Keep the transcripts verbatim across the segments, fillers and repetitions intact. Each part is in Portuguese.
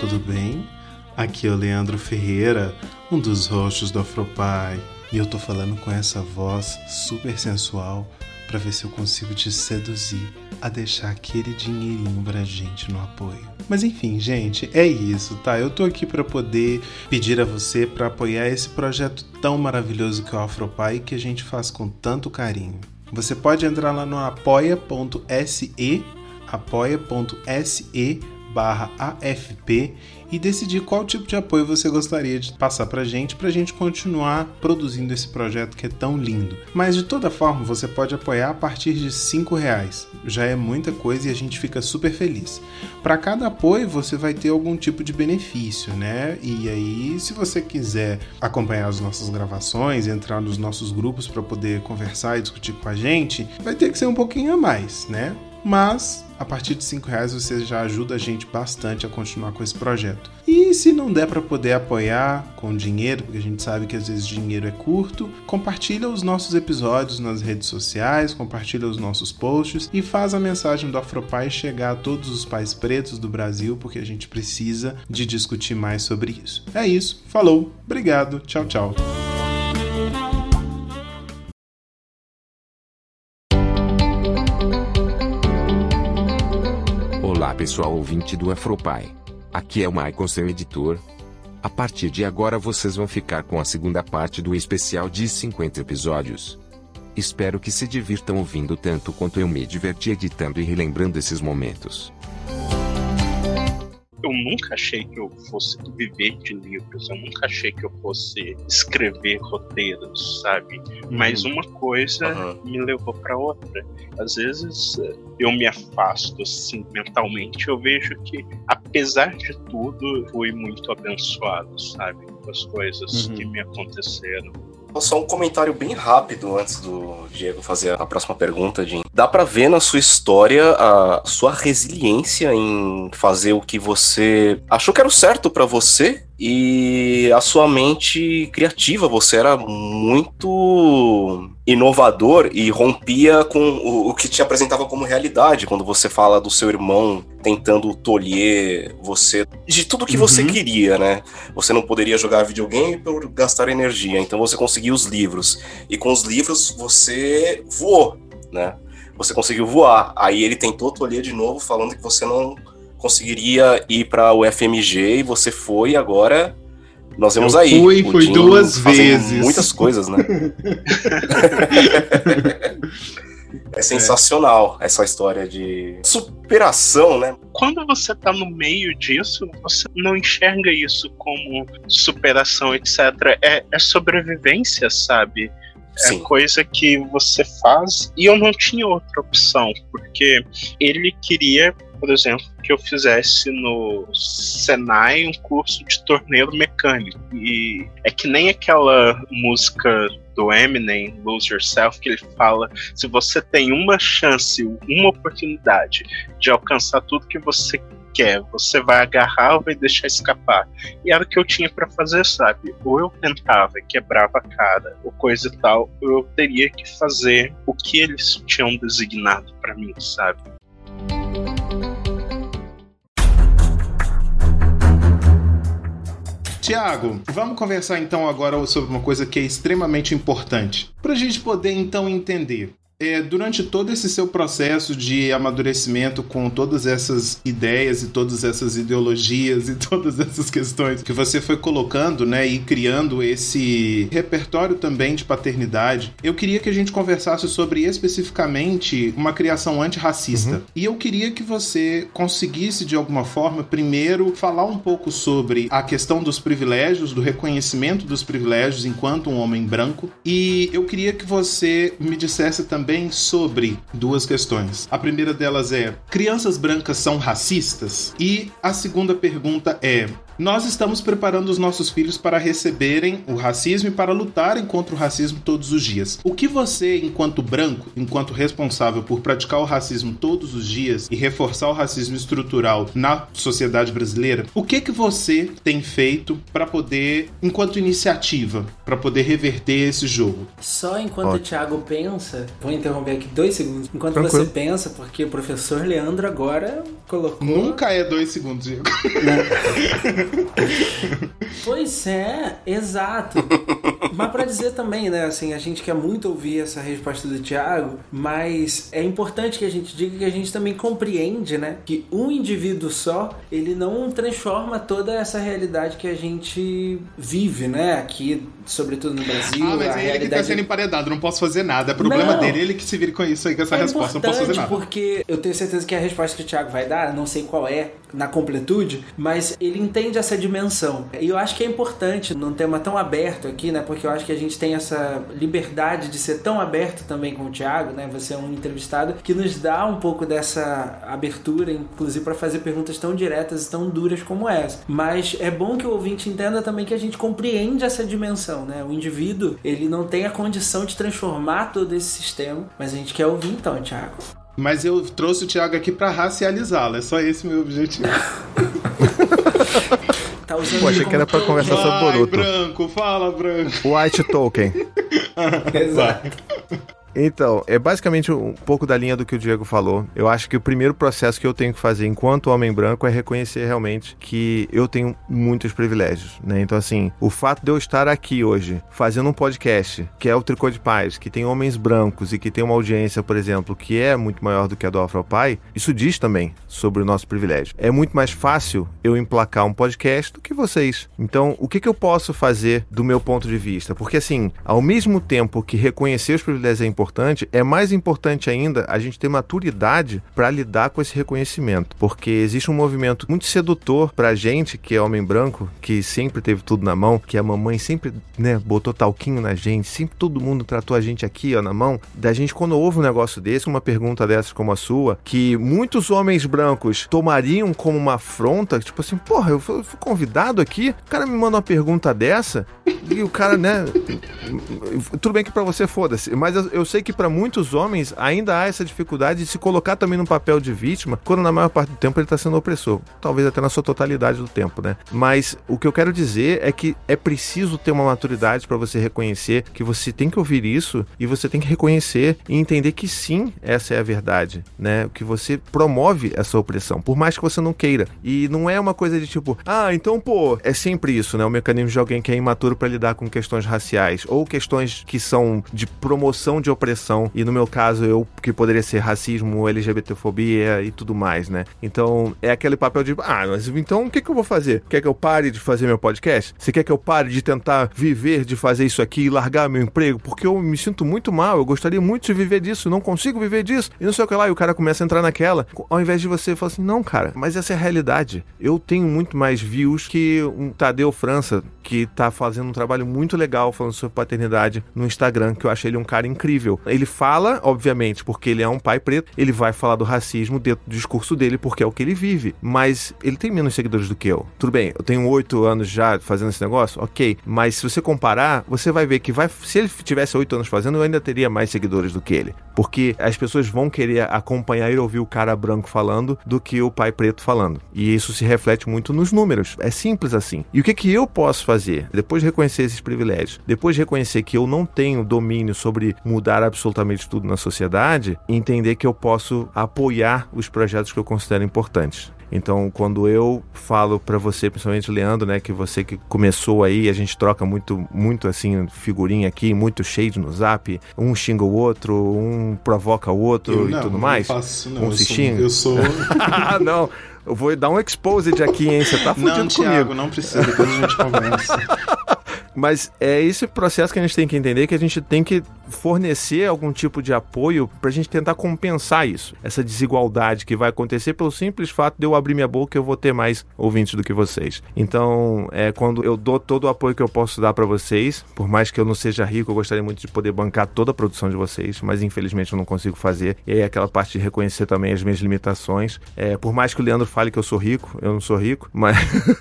tudo bem? Aqui é o Leandro Ferreira, um dos hosts do Afropai, e eu tô falando com essa voz super sensual pra ver se eu consigo te seduzir a deixar aquele dinheirinho pra gente no apoio. Mas enfim, gente, é isso, tá? Eu tô aqui pra poder pedir a você pra apoiar esse projeto tão maravilhoso que é o Afropai, que a gente faz com tanto carinho. Você pode entrar lá no apoia.se, apoia.se barra AFP e decidir qual tipo de apoio você gostaria de passar pra gente, pra gente continuar produzindo esse projeto que é tão lindo. Mas de toda forma, você pode apoiar a partir de cinco reais. Já é muita coisa e a gente fica super feliz. Para cada apoio, você vai ter algum tipo de benefício, né? E aí, se você quiser acompanhar as nossas gravações, entrar nos nossos grupos para poder conversar e discutir com a gente, vai ter que ser um pouquinho a mais, né? Mas a partir de cinco reais você já ajuda a gente bastante a continuar com esse projeto. E se não der para poder apoiar com dinheiro, porque a gente sabe que às vezes dinheiro é curto, compartilha os nossos episódios nas redes sociais, compartilha os nossos posts e faz a mensagem do Afropai chegar a todos os pais pretos do Brasil, porque a gente precisa de discutir mais sobre isso. É isso, falou, obrigado, tchau, tchau. Olá pessoal ouvinte do Afropai. Aqui é o Michael, seu editor. A partir de agora vocês vão ficar com a segunda parte do especial de cinquenta episódios. Espero que se divirtam ouvindo tanto quanto eu me diverti editando e relembrando esses momentos. Eu nunca achei que eu fosse viver de livros, eu nunca achei que eu fosse escrever roteiros, sabe? Uhum. Mas uma coisa uhum. me levou para outra. Às vezes eu me afasto assim mentalmente, eu vejo que apesar de tudo fui muito abençoado, sabe? Com as coisas uhum. que me aconteceram. Só um comentário bem rápido antes do Diego fazer a próxima pergunta, Jim. Dá pra ver na sua história a sua resiliência em fazer o que você achou que era o certo pra você e a sua mente criativa. Você era muito inovador e rompia com o, o que te apresentava como realidade. Quando você fala do seu irmão tentando tolher você de tudo que uhum. você queria, né? Você não poderia jogar videogame por gastar energia, então você conseguiu os livros. E com os livros você voou, né? Você conseguiu voar. Aí ele tentou tolher de novo, falando que você não conseguiria ir para o F M G e você foi, e agora nós vemos eu aí. Fui, fui duas vezes. Muitas coisas, né? É sensacional é. essa história de superação, né? Quando você tá no meio disso, você não enxerga isso como superação, etcétera. É, é sobrevivência, sabe? É Sim. coisa que você faz e eu não tinha outra opção, porque ele queria, por exemplo, que eu fizesse no Senai um curso de torneiro mecânico. E é que nem aquela música do Eminem, Lose Yourself, que ele fala, se você tem uma chance, uma oportunidade de alcançar tudo que você quer, você vai agarrar ou vai deixar escapar. E era o que eu tinha pra fazer, sabe? Ou eu tentava, quebrava a cara, ou coisa e tal, ou eu teria que fazer o que eles tinham designado pra mim, sabe? Tiago, vamos conversar então agora sobre uma coisa que é extremamente importante, para a gente poder então entender. É, durante todo esse seu processo de amadurecimento com todas essas ideias e todas essas ideologias e todas essas questões que você foi colocando, né, e criando esse repertório também de paternidade, eu queria que a gente conversasse sobre especificamente uma criação antirracista. Uhum. E eu queria que você conseguisse, de alguma forma, primeiro falar um pouco sobre a questão dos privilégios, do reconhecimento dos privilégios enquanto um homem branco, e eu queria que você me dissesse também sobre duas questões. A primeira delas é: crianças brancas são racistas? E a segunda pergunta é: nós estamos preparando os nossos filhos para receberem o racismo e para lutarem contra o racismo todos os dias. O que você, enquanto branco, enquanto responsável por praticar o racismo todos os dias e reforçar o racismo estrutural na sociedade brasileira, o que que você tem feito para poder, enquanto iniciativa, para poder reverter esse jogo? Só enquanto Ó. o Thiago pensa, vou interromper aqui dois segundos. Enquanto Tranquilo. Você pensa, porque o professor Leandro agora colocou... Nunca é dois segundos, Diego. Pois é, exato. Mas pra dizer também, né, assim, a gente quer muito ouvir essa resposta do Thiago, mas é importante que a gente diga que a gente também compreende, né, que um indivíduo só, ele não transforma toda essa realidade que a gente vive, né, aqui, sobretudo no Brasil. Ah, mas a é realidade... ele que tá sendo emparedado, não posso fazer nada, é problema não. dele, ele que se vire com isso aí, com essa é resposta, não posso fazer nada. Porque eu tenho certeza que a resposta que o Thiago vai dar, não sei qual é, na completude, mas ele entende essa dimensão. E eu acho que é importante num tema tão aberto aqui, né, porque eu acho que a gente tem essa liberdade de ser tão aberto também com o Thiago, né, você é um entrevistado, que nos dá um pouco dessa abertura, inclusive para fazer perguntas tão diretas e tão duras como essa. Mas é bom que o ouvinte entenda também que a gente compreende essa dimensão, né, o indivíduo, ele não tem a condição de transformar todo esse sistema, mas a gente quer ouvir então, Thiago. Mas eu trouxe o Thiago aqui pra racializá-lo, é só esse o meu objetivo. Tá usando Pô, achei que era pra conversar Vai, sobre Boruto. Branco, fala, Branco. White Token. Exato. Então, é basicamente um pouco da linha do que o Diego falou. Eu acho que o primeiro processo que eu tenho que fazer enquanto homem branco é reconhecer realmente que eu tenho muitos privilégios, né? Então, assim, o fato de eu estar aqui hoje fazendo um podcast, que é o Tricô de Paz, que tem homens brancos e que tem uma audiência, por exemplo, que é muito maior do que a do Afropai, isso diz também sobre o nosso privilégio. É muito mais fácil eu emplacar um podcast do que vocês. Então, o que que eu posso fazer do meu ponto de vista? Porque, assim, ao mesmo tempo que reconhecer os privilégios é importante, é mais importante ainda a gente ter maturidade para lidar com esse reconhecimento, porque existe um movimento muito sedutor pra gente, que é homem branco, que sempre teve tudo na mão, que a mamãe sempre, né, botou talquinho na gente, sempre todo mundo tratou a gente aqui, ó, na mão, da gente quando ouve um negócio desse, uma pergunta dessas como a sua, que muitos homens brancos tomariam como uma afronta, tipo assim, porra, eu fui convidado aqui, o cara me manda uma pergunta dessa, e o cara, né, tudo bem que pra você foda-se, mas eu, eu sei que para muitos homens ainda há essa dificuldade de se colocar também no papel de vítima, quando na maior parte do tempo ele está sendo opressor. Talvez até na sua totalidade do tempo, né? Mas o que eu quero dizer é que é preciso ter uma maturidade para você reconhecer que você tem que ouvir isso e você tem que reconhecer e entender que sim, essa é a verdade, né? Que você promove essa opressão, por mais que você não queira. E não é uma coisa de tipo, ah, então, pô, é sempre isso, né? O mecanismo de alguém que é imaturo para lidar com questões raciais ou questões que são de promoção de opressão, e no meu caso eu, que poderia ser racismo, LGBTfobia e tudo mais, né? Então é aquele papel de, ah, mas então o que que eu vou fazer? Quer que eu pare de fazer meu podcast? Você quer que eu pare de tentar viver de fazer isso aqui e largar meu emprego? Porque eu me sinto muito mal, eu gostaria muito de viver disso, não consigo viver disso, e não sei o que lá, e o cara começa a entrar naquela, ao invés de você falar assim, não, cara, mas essa é a realidade. Eu tenho muito mais views que um Tadeu França, que tá fazendo um trabalho muito legal falando sobre paternidade no Instagram, que eu achei ele um cara incrível. Ele fala, obviamente, porque ele é um pai preto, ele vai falar do racismo dentro do discurso dele, porque é o que ele vive, mas ele tem menos seguidores do que eu. Tudo bem, eu tenho oito anos já fazendo esse negócio, ok, mas se você comparar, você vai ver que vai, se ele tivesse oito anos fazendo, eu ainda teria mais seguidores do que ele, porque as pessoas vão querer acompanhar e ouvir o cara branco falando do que o pai preto falando, e isso se reflete muito nos números, é simples assim. E o que que eu posso fazer? Depois de reconhecer esses privilégios, depois de reconhecer que eu não tenho domínio sobre mudar absolutamente tudo na sociedade, entender que eu posso apoiar os projetos que eu considero importantes. Então, quando eu falo pra você, principalmente Leandro, né, que você que começou aí, a gente troca muito, muito assim, figurinha aqui, muito shade no zap, um xinga o outro, um provoca o outro eu e não, tudo mais. Não faço, não. Um eu se sou, xinga. Eu sou... Ah, não. Eu vou dar um exposed aqui, hein? Você tá fudido não, comigo. Thiago, não precisa, depois a gente conversa. Mas é esse processo que a gente tem que entender, que a gente tem que fornecer algum tipo de apoio pra gente tentar compensar isso, essa desigualdade que vai acontecer pelo simples fato de eu abrir minha boca eu vou ter mais ouvintes do que vocês. Então, é quando eu dou todo o apoio que eu posso dar pra vocês, por mais que eu não seja rico, eu gostaria muito de poder bancar toda a produção de vocês, mas infelizmente eu não consigo fazer. E aí aquela parte de reconhecer também as minhas limitações. É, por mais que o Leandro fale que eu sou rico, eu não sou rico, mas,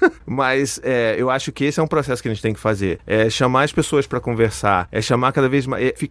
mas é, eu acho que esse é um processo que a gente tem que fazer. É chamar as pessoas pra conversar, é chamar cada vez mais, é ficar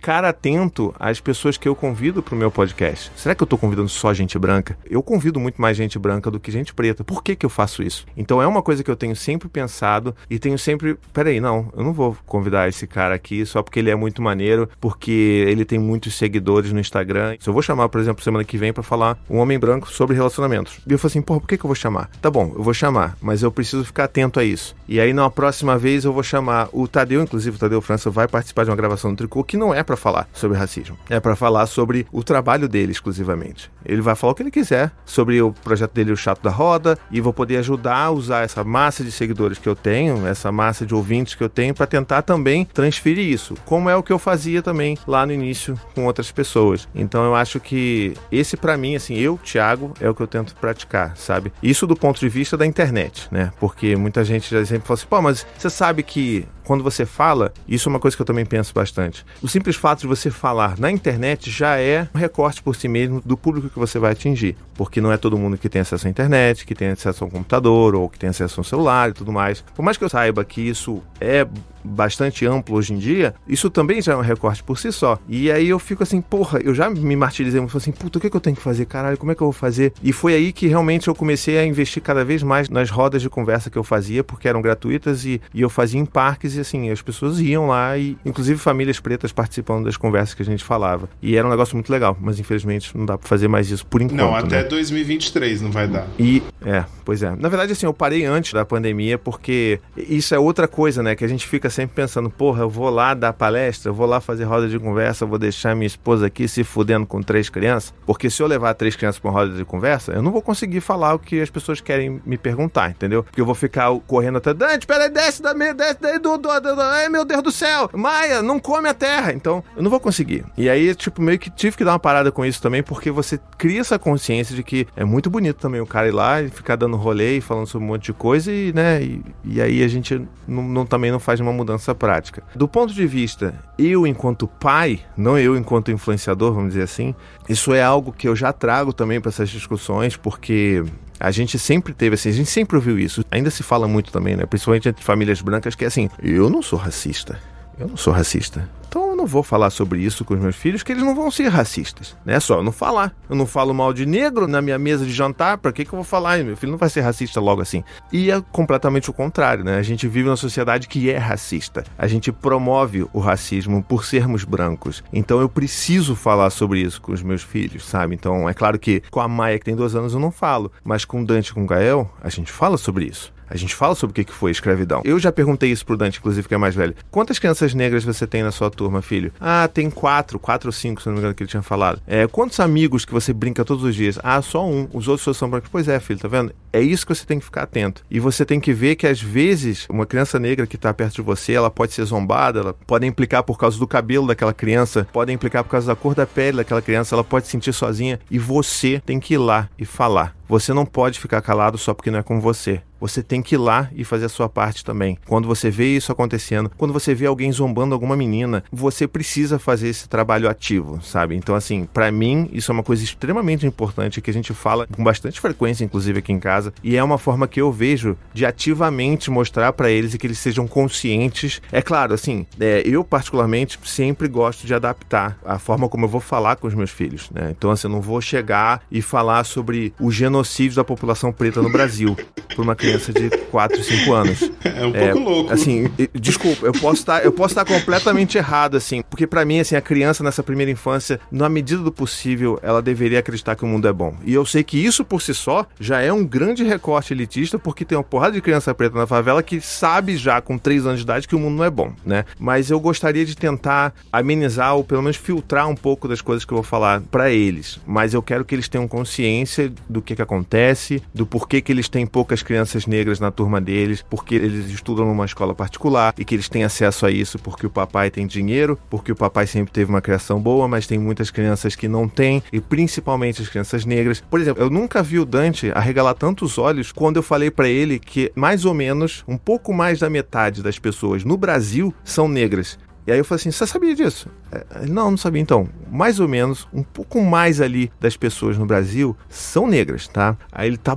ficar atento às pessoas que eu convido pro meu podcast. Será que eu tô convidando só gente branca? Eu convido muito mais gente branca do que gente preta. Por que que eu faço isso? Então é uma coisa que eu tenho sempre pensado e tenho sempre... Peraí, não, eu não vou convidar esse cara aqui só porque ele é muito maneiro, porque ele tem muitos seguidores no Instagram. Se eu vou chamar, por exemplo, semana que vem pra falar um homem branco sobre relacionamentos. E eu falo assim, porra, por que que eu vou chamar? Tá bom, eu vou chamar, mas eu preciso ficar atento a isso. E aí na próxima vez eu vou chamar o Tadeu, inclusive o Tadeu França vai participar de uma gravação do Tricô que não é pra falar sobre racismo. É pra falar sobre o trabalho dele exclusivamente. Ele vai falar o que ele quiser sobre o projeto dele, o Chato da Roda, e vou poder ajudar a usar essa massa de seguidores que eu tenho, essa massa de ouvintes que eu tenho, para tentar também transferir isso, como é o que eu fazia também lá no início com outras pessoas. Então eu acho que esse pra mim, assim, eu, Thiago, é o que eu tento praticar, sabe? Isso do ponto de vista da internet, né? Porque muita gente já sempre fala assim, pô, mas você sabe que quando você fala, isso é uma coisa que eu também penso bastante. O simples fato de você falar na internet já é um recorte por si mesmo do público que você vai atingir. Porque não é todo mundo que tem acesso à internet, que tem acesso a um computador ou que tem acesso a um celular e tudo mais. Por mais que eu saiba que isso é bastante amplo hoje em dia, isso também já é um recorte por si só. E aí eu fico assim, porra, eu já me martirizei, eu falo assim, puta, o que, que eu tenho que fazer? Caralho, como é que eu vou fazer? E foi aí que realmente eu comecei a investir cada vez mais nas rodas de conversa que eu fazia, porque eram gratuitas e, e eu fazia em parques e assim, as pessoas iam lá e inclusive famílias pretas participando das conversas que a gente falava. E era um negócio muito legal, mas infelizmente não dá pra fazer mais isso por enquanto. Não, até né? dois mil e vinte e três não vai dar. E, é, pois é. Na verdade, assim, eu parei antes da pandemia porque isso é outra coisa, né, que a gente fica sempre pensando, porra, eu vou lá dar palestra, eu vou lá fazer roda de conversa, eu vou deixar minha esposa aqui se fudendo com três crianças, porque se eu levar três crianças pra uma roda de conversa, eu não vou conseguir falar o que as pessoas querem me perguntar, entendeu? Porque eu vou ficar correndo até, Dante, peraí, desce da minha, desce daí do, do, do, do, ai meu Deus do céu, Maia, não come a terra, então eu não vou conseguir. E aí, tipo, meio que tive que dar uma parada com isso também, porque você cria essa consciência de que é muito bonito também o cara ir lá e ficar dando rolê e falando sobre um monte de coisa e, né, e, e aí a gente não, não, também não faz uma mudança prática. Do ponto de vista, eu enquanto pai, não eu enquanto influenciador, vamos dizer assim, isso é algo que eu já trago também para essas discussões, porque a gente sempre teve assim, a gente sempre ouviu isso, ainda se fala muito também, né, principalmente entre famílias brancas, que é assim, eu não sou racista, eu não sou racista. Então eu não vou falar sobre isso com os meus filhos, que eles não vão ser racistas. Não é só eu não falar. Eu não falo mal de negro na minha mesa de jantar, pra que que eu vou falar? Meu filho não vai ser racista logo assim. E é completamente o contrário, né? A gente vive numa sociedade que é racista. A gente promove o racismo por sermos brancos. Então eu preciso falar sobre isso com os meus filhos, sabe? Então é claro que com a Maia, que tem dois anos, eu não falo. Mas com o Dante e com o Gael, a gente fala sobre isso. A gente fala sobre o que foi escravidão. Eu já perguntei isso pro Dante, inclusive, que é mais velho. Quantas crianças negras você tem na sua turma, filho? Ah, tem quatro, quatro ou cinco, se não me engano, que ele tinha falado. É, quantos amigos que você brinca todos os dias? Ah, só um. Os outros são brancos. Pois é, filho, tá vendo? É isso que você tem que ficar atento. E você tem que ver que, às vezes, uma criança negra que tá perto de você, ela pode ser zombada, ela pode implicar por causa do cabelo daquela criança, pode implicar por causa da cor da pele daquela criança, ela pode se sentir sozinha. E você tem que ir lá e falar. Você não pode ficar calado só porque não é com você. Você tem que ir lá e fazer a sua parte também. Quando você vê isso acontecendo, quando você vê alguém zombando alguma menina, você precisa fazer esse trabalho ativo, sabe? Então, assim, pra mim, isso é uma coisa extremamente importante que a gente fala com bastante frequência, inclusive aqui em casa, e é uma forma que eu vejo de ativamente mostrar pra eles e que eles sejam conscientes. É claro, assim, é, eu particularmente sempre gosto de adaptar a forma como eu vou falar com os meus filhos, né? Então, assim, eu não vou chegar e falar sobre o genocídio da população preta no Brasil por uma criança de quatro, cinco anos. É um pouco é, louco. Assim, desculpa, eu posso estar, eu posso estar completamente errado, assim, porque pra mim, assim, a criança nessa primeira infância, na medida do possível, ela deveria acreditar que o mundo é bom. E eu sei que isso por si só já é um grande recorte elitista, porque tem uma porrada de criança preta na favela que sabe já com três anos de idade que o mundo não é bom, né? Mas eu gostaria de tentar amenizar ou pelo menos filtrar um pouco das coisas que eu vou falar pra eles. Mas eu quero que eles tenham consciência do que que acontece, do porquê que eles têm poucas crianças negras na turma deles, porque eles estudam numa escola particular e que eles têm acesso a isso porque o papai tem dinheiro, porque o papai sempre teve uma criação boa, mas tem muitas crianças que não têm, e principalmente as crianças negras. Por exemplo, eu nunca vi o Dante arregalar tantos olhos quando eu falei pra ele que mais ou menos, um pouco mais da metade das pessoas no Brasil são negras. E aí eu falei assim, você sabia disso? Não, não sabia. Então, mais ou menos, um pouco mais ali das pessoas no Brasil são negras, tá? Aí ele, tá bom.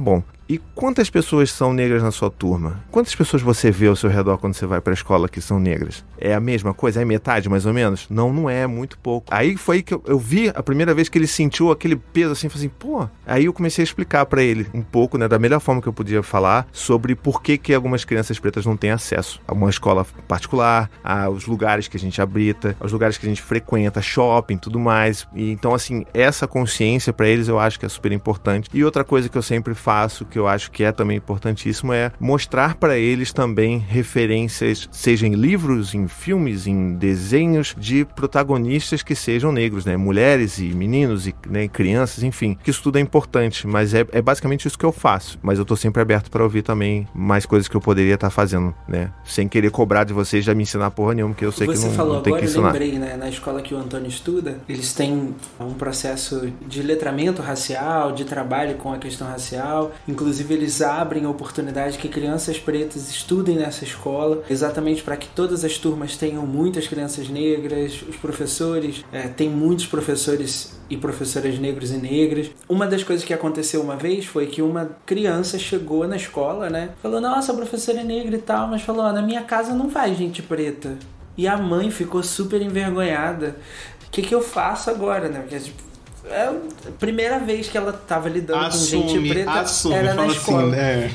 E quantas pessoas são negras na sua turma? Quantas pessoas você vê ao seu redor quando você vai pra escola que são negras? É a mesma coisa? É metade, mais ou menos? Não, não é, é muito pouco. Aí foi aí que eu, eu vi a primeira vez que ele sentiu aquele peso assim, falei assim, pô... Aí eu comecei a explicar pra ele um pouco, né, da melhor forma que eu podia falar, sobre por que que algumas crianças pretas não têm acesso a uma escola particular, aos lugares que a gente habita, aos lugares que a gente frequenta, shopping, tudo mais. E, então, assim, essa consciência pra eles eu acho que é super importante. E outra coisa que eu sempre faço, que eu acho que é também importantíssimo, é mostrar para eles também referências, seja em livros, em filmes, em desenhos, de protagonistas que sejam negros, né? Mulheres e meninos e, né, crianças, enfim, que isso tudo é importante, mas é, é basicamente isso que eu faço. Mas eu tô sempre aberto para ouvir também mais coisas que eu poderia estar fazendo, né? Sem querer cobrar de vocês já me ensinar porra nenhuma, porque eu sei Você que não, falou não tem agora, que ensinar. Eu lembrei, né? Na escola que o Antônio estuda, eles têm um processo de letramento racial, de trabalho com a questão racial. Inclusive, eles abrem a oportunidade que crianças pretas estudem nessa escola, exatamente para que todas as turmas tenham muitas crianças negras. Os professores, é, tem muitos professores e professoras negros e negras. Uma das coisas que aconteceu uma vez foi que uma criança chegou na escola, né? Falou, nossa, a professora é negra e tal, mas falou, ó, na minha casa não vai gente preta. E a mãe ficou super envergonhada. O que que eu faço agora, né? Porque, tipo, é a primeira vez que ela tava lidando assume, com gente preta assume, era na fala escola. Assim, né?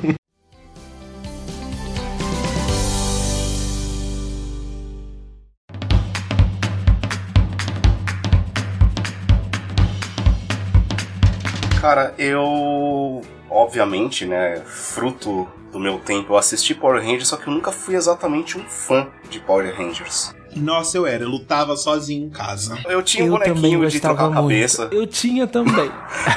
Cara, eu... Obviamente, né, fruto do meu tempo, eu assisti Power Rangers, só que eu nunca fui exatamente um fã de Power Rangers. Nossa, eu era, eu lutava sozinho em casa. Eu tinha um Eu bonequinho de trocar a cabeça. Muito. Eu tinha também.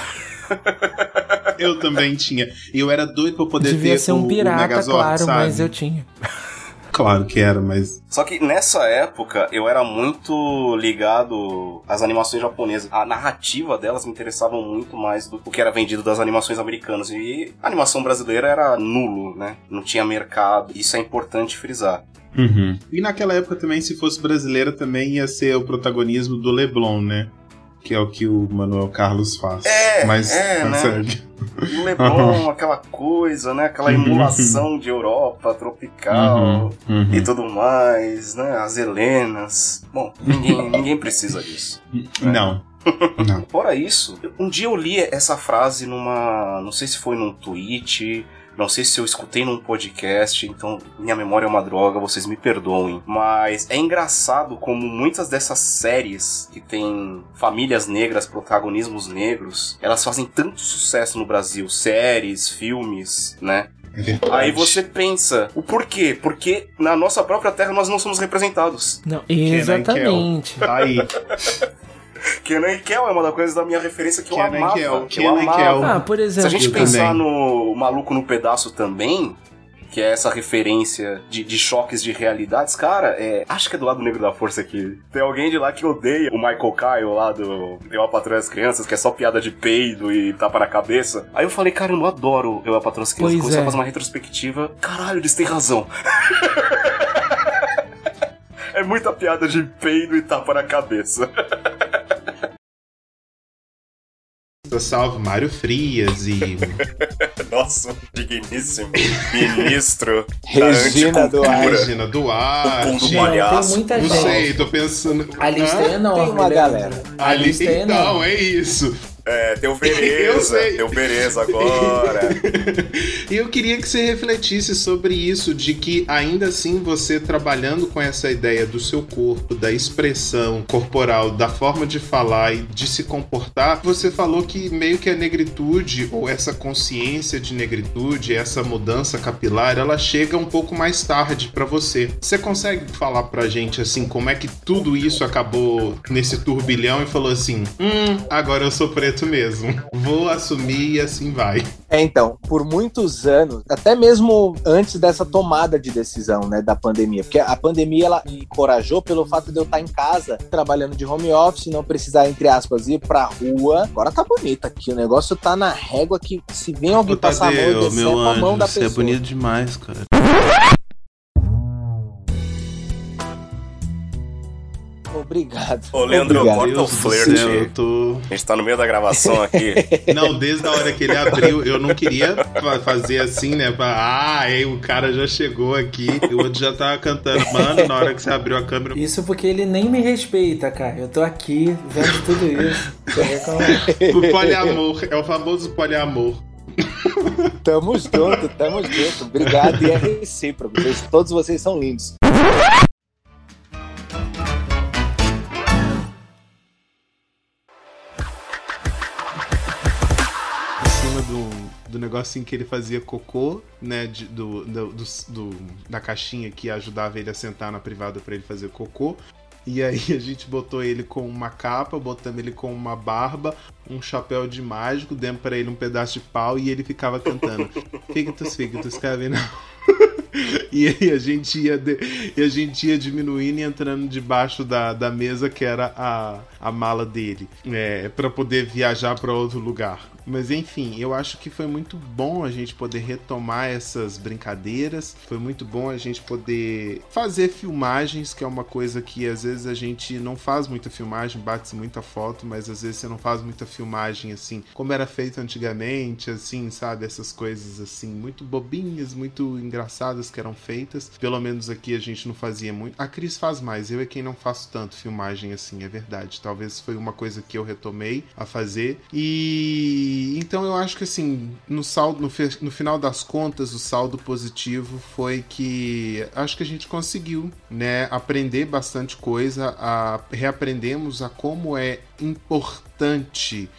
Eu também tinha. E eu era doido pra poder Devia ter ser um o, pirata, o Megazord, claro, sabe? mas eu tinha. Claro que era, mas... Só que nessa época eu era muito ligado às animações japonesas. A narrativa delas me interessava muito mais do que era vendido das animações americanas. E a animação brasileira era nulo, né? Não tinha mercado. Isso é importante frisar. Uhum. E naquela época também, se fosse brasileira, também ia ser o protagonismo do Leblon, né? Que é o que o Manuel Carlos faz. É, mas, é, tá né? certo. O Leblon, aquela coisa, né? Aquela emulação de Europa tropical uhum, uhum. e tudo mais, né? As Helenas. Bom, ninguém, ninguém precisa disso. Né? Não. Não. Fora isso, um dia eu li essa frase numa... Não sei se foi num tweet... Não sei se eu escutei num podcast, então minha memória é uma droga, vocês me perdoem. Mas é engraçado como muitas dessas séries que tem famílias negras, protagonismos negros, elas fazem tanto sucesso no Brasil. Séries, filmes, né? É Aí você pensa, o porquê? Porque na nossa própria terra nós não somos representados. Não, exatamente. Tá aí. Kenan e Kel é uma das coisas da minha referência que eu Kenan e amava. Kel, Eu Kenan e amava. Kel. Ah, por Se exemplo... a gente Eu pensar também. no Maluco no Pedaço também, que é essa referência de, de choques de realidades, cara, é, acho que é do lado negro da força aqui. Tem alguém de lá que odeia o Michael Kyle lá do Eu, a Patroa e as Crianças, que é só piada de peido e tapa na cabeça. Aí eu falei, cara, eu não adoro Eu, a Patroa e as Crianças. Pois Comecei é. a fazer uma retrospectiva. Caralho, eles têm razão. É muita piada de peido e tapa na cabeça. Salve Mário Frias e... Nossa, digníssimo ministro Regina Duarte. Regina Duarte. O pum do Não, palhaço. tem muita Não gente. sei, tô pensando... A lista Hã? é enorme, Tem uma né? galera. A Ali, lista é então, enorme. é isso. É, tem o Eu Vereza, sei. tem o Vereza agora. E eu queria que você refletisse sobre isso, de que ainda assim você trabalhando com essa ideia do seu corpo, da expressão corporal, da forma de falar e de se comportar, você falou que meio que a negritude, ou essa consciência de negritude, essa mudança capilar, ela chega um pouco mais tarde pra você. Você consegue falar pra gente assim, como é que tudo isso acabou nesse turbilhão e falou assim, hum, agora eu sou preto mesmo, vou assumir e assim vai. É, então, por muitos anos, até mesmo antes dessa tomada de decisão, né, da pandemia, porque a pandemia, ela me encorajou pelo fato de eu estar em casa, trabalhando de home office, não precisar, entre aspas, ir pra rua. Agora tá bonito aqui, o negócio tá na régua que se vem alguém Ô, passar a mão, Tadeu, descer meu com a mão anjo, da você pessoa. é bonito demais, cara. obrigado. Ô, Leandro, obrigado. corta o flerte. Tô... A gente tá no meio da gravação aqui. Não, desde a hora que ele abriu, eu não queria fazer assim, né? Pra, ah, ei, o cara já chegou aqui. E o outro já tava cantando. Mano, na hora que você abriu a câmera... Isso porque ele nem me respeita, cara. Eu tô aqui vendo tudo isso. O poliamor, é o famoso poliamor. Tamo junto, tamo junto. Obrigado e é recíproco. Todos vocês são lindos. Em cima do, do negocinho que ele fazia cocô, né? De, do, do, do, do, da caixinha que ajudava ele a sentar na privada pra ele fazer cocô. E aí a gente botou ele com uma capa, botamos ele com uma barba, um chapéu de mágico, demos pra ele um pedaço de pau e ele ficava cantando Fígatos, fígatos, cabe não. E aí a gente ia, de, e a gente ia diminuindo e entrando debaixo da, da mesa que era a, a mala dele, é, para poder viajar para outro lugar. Mas enfim, eu acho que foi muito bom a gente poder retomar essas brincadeiras, foi muito bom a gente poder fazer filmagens, que é uma coisa que às vezes a gente não faz muita filmagem, bate-se muita foto, mas às vezes você não faz muita filmagem assim, como era feito antigamente, assim, sabe? Essas coisas assim, muito bobinhas, muito engraçadas que eram feitas. Pelo menos aqui a gente não fazia muito. A Cris faz mais, eu é quem não faço tanto filmagem assim, é verdade. Talvez foi uma coisa que eu retomei a fazer. E então eu acho que assim, no saldo, no, fe... no final das contas, o saldo positivo foi que acho que a gente conseguiu, né, aprender bastante coisa, a... reaprendemos a como é importante,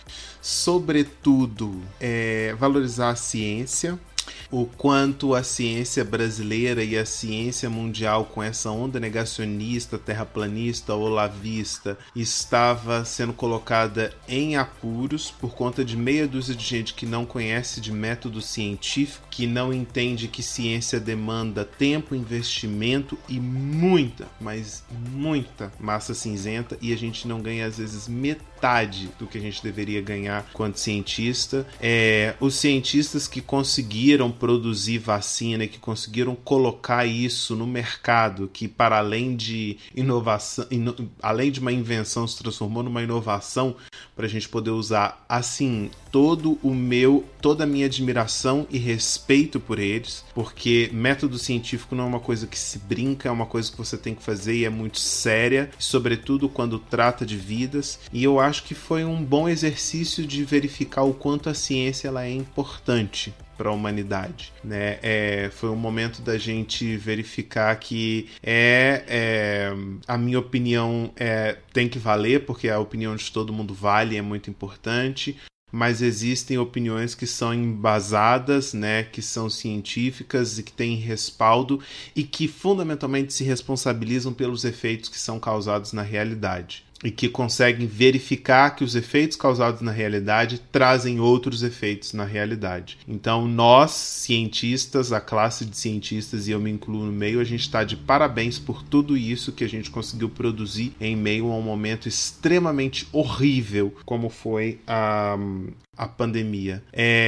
sobretudo, é... valorizar a ciência. O quanto a ciência brasileira e a ciência mundial, com essa onda negacionista, terraplanista, olavista, estava sendo colocada em apuros por conta de meia dúzia de gente que não conhece de método científico, que não entende que ciência demanda tempo, investimento e muita, mas muita massa cinzenta, e a gente não ganha às vezes metade do que a gente deveria ganhar quanto cientista. É, os cientistas que conseguiram produzir vacina, que conseguiram colocar isso no mercado, que para além de inovação, ino, além de uma invenção, se transformou numa inovação para a gente poder usar, assim, todo o meu, toda a minha admiração e respeito por eles, porque método científico não é uma coisa que se brinca, é uma coisa que você tem que fazer e é muito séria, sobretudo quando trata de vidas, e eu acho que foi um bom exercício de verificar o quanto a ciência ela é importante para a humanidade, né? É, foi um momento da gente verificar que é, é a minha opinião é, tem que valer, porque a opinião de todo mundo vale, é muito importante, mas existem opiniões que são embasadas, né, que são científicas e que têm respaldo e que fundamentalmente se responsabilizam pelos efeitos que são causados na realidade. E que conseguem verificar que os efeitos causados na realidade trazem outros efeitos na realidade. Então nós, cientistas, a classe de cientistas, e eu me incluo no meio, a gente está de parabéns por tudo isso que a gente conseguiu produzir em meio a um momento extremamente horrível como foi a... a pandemia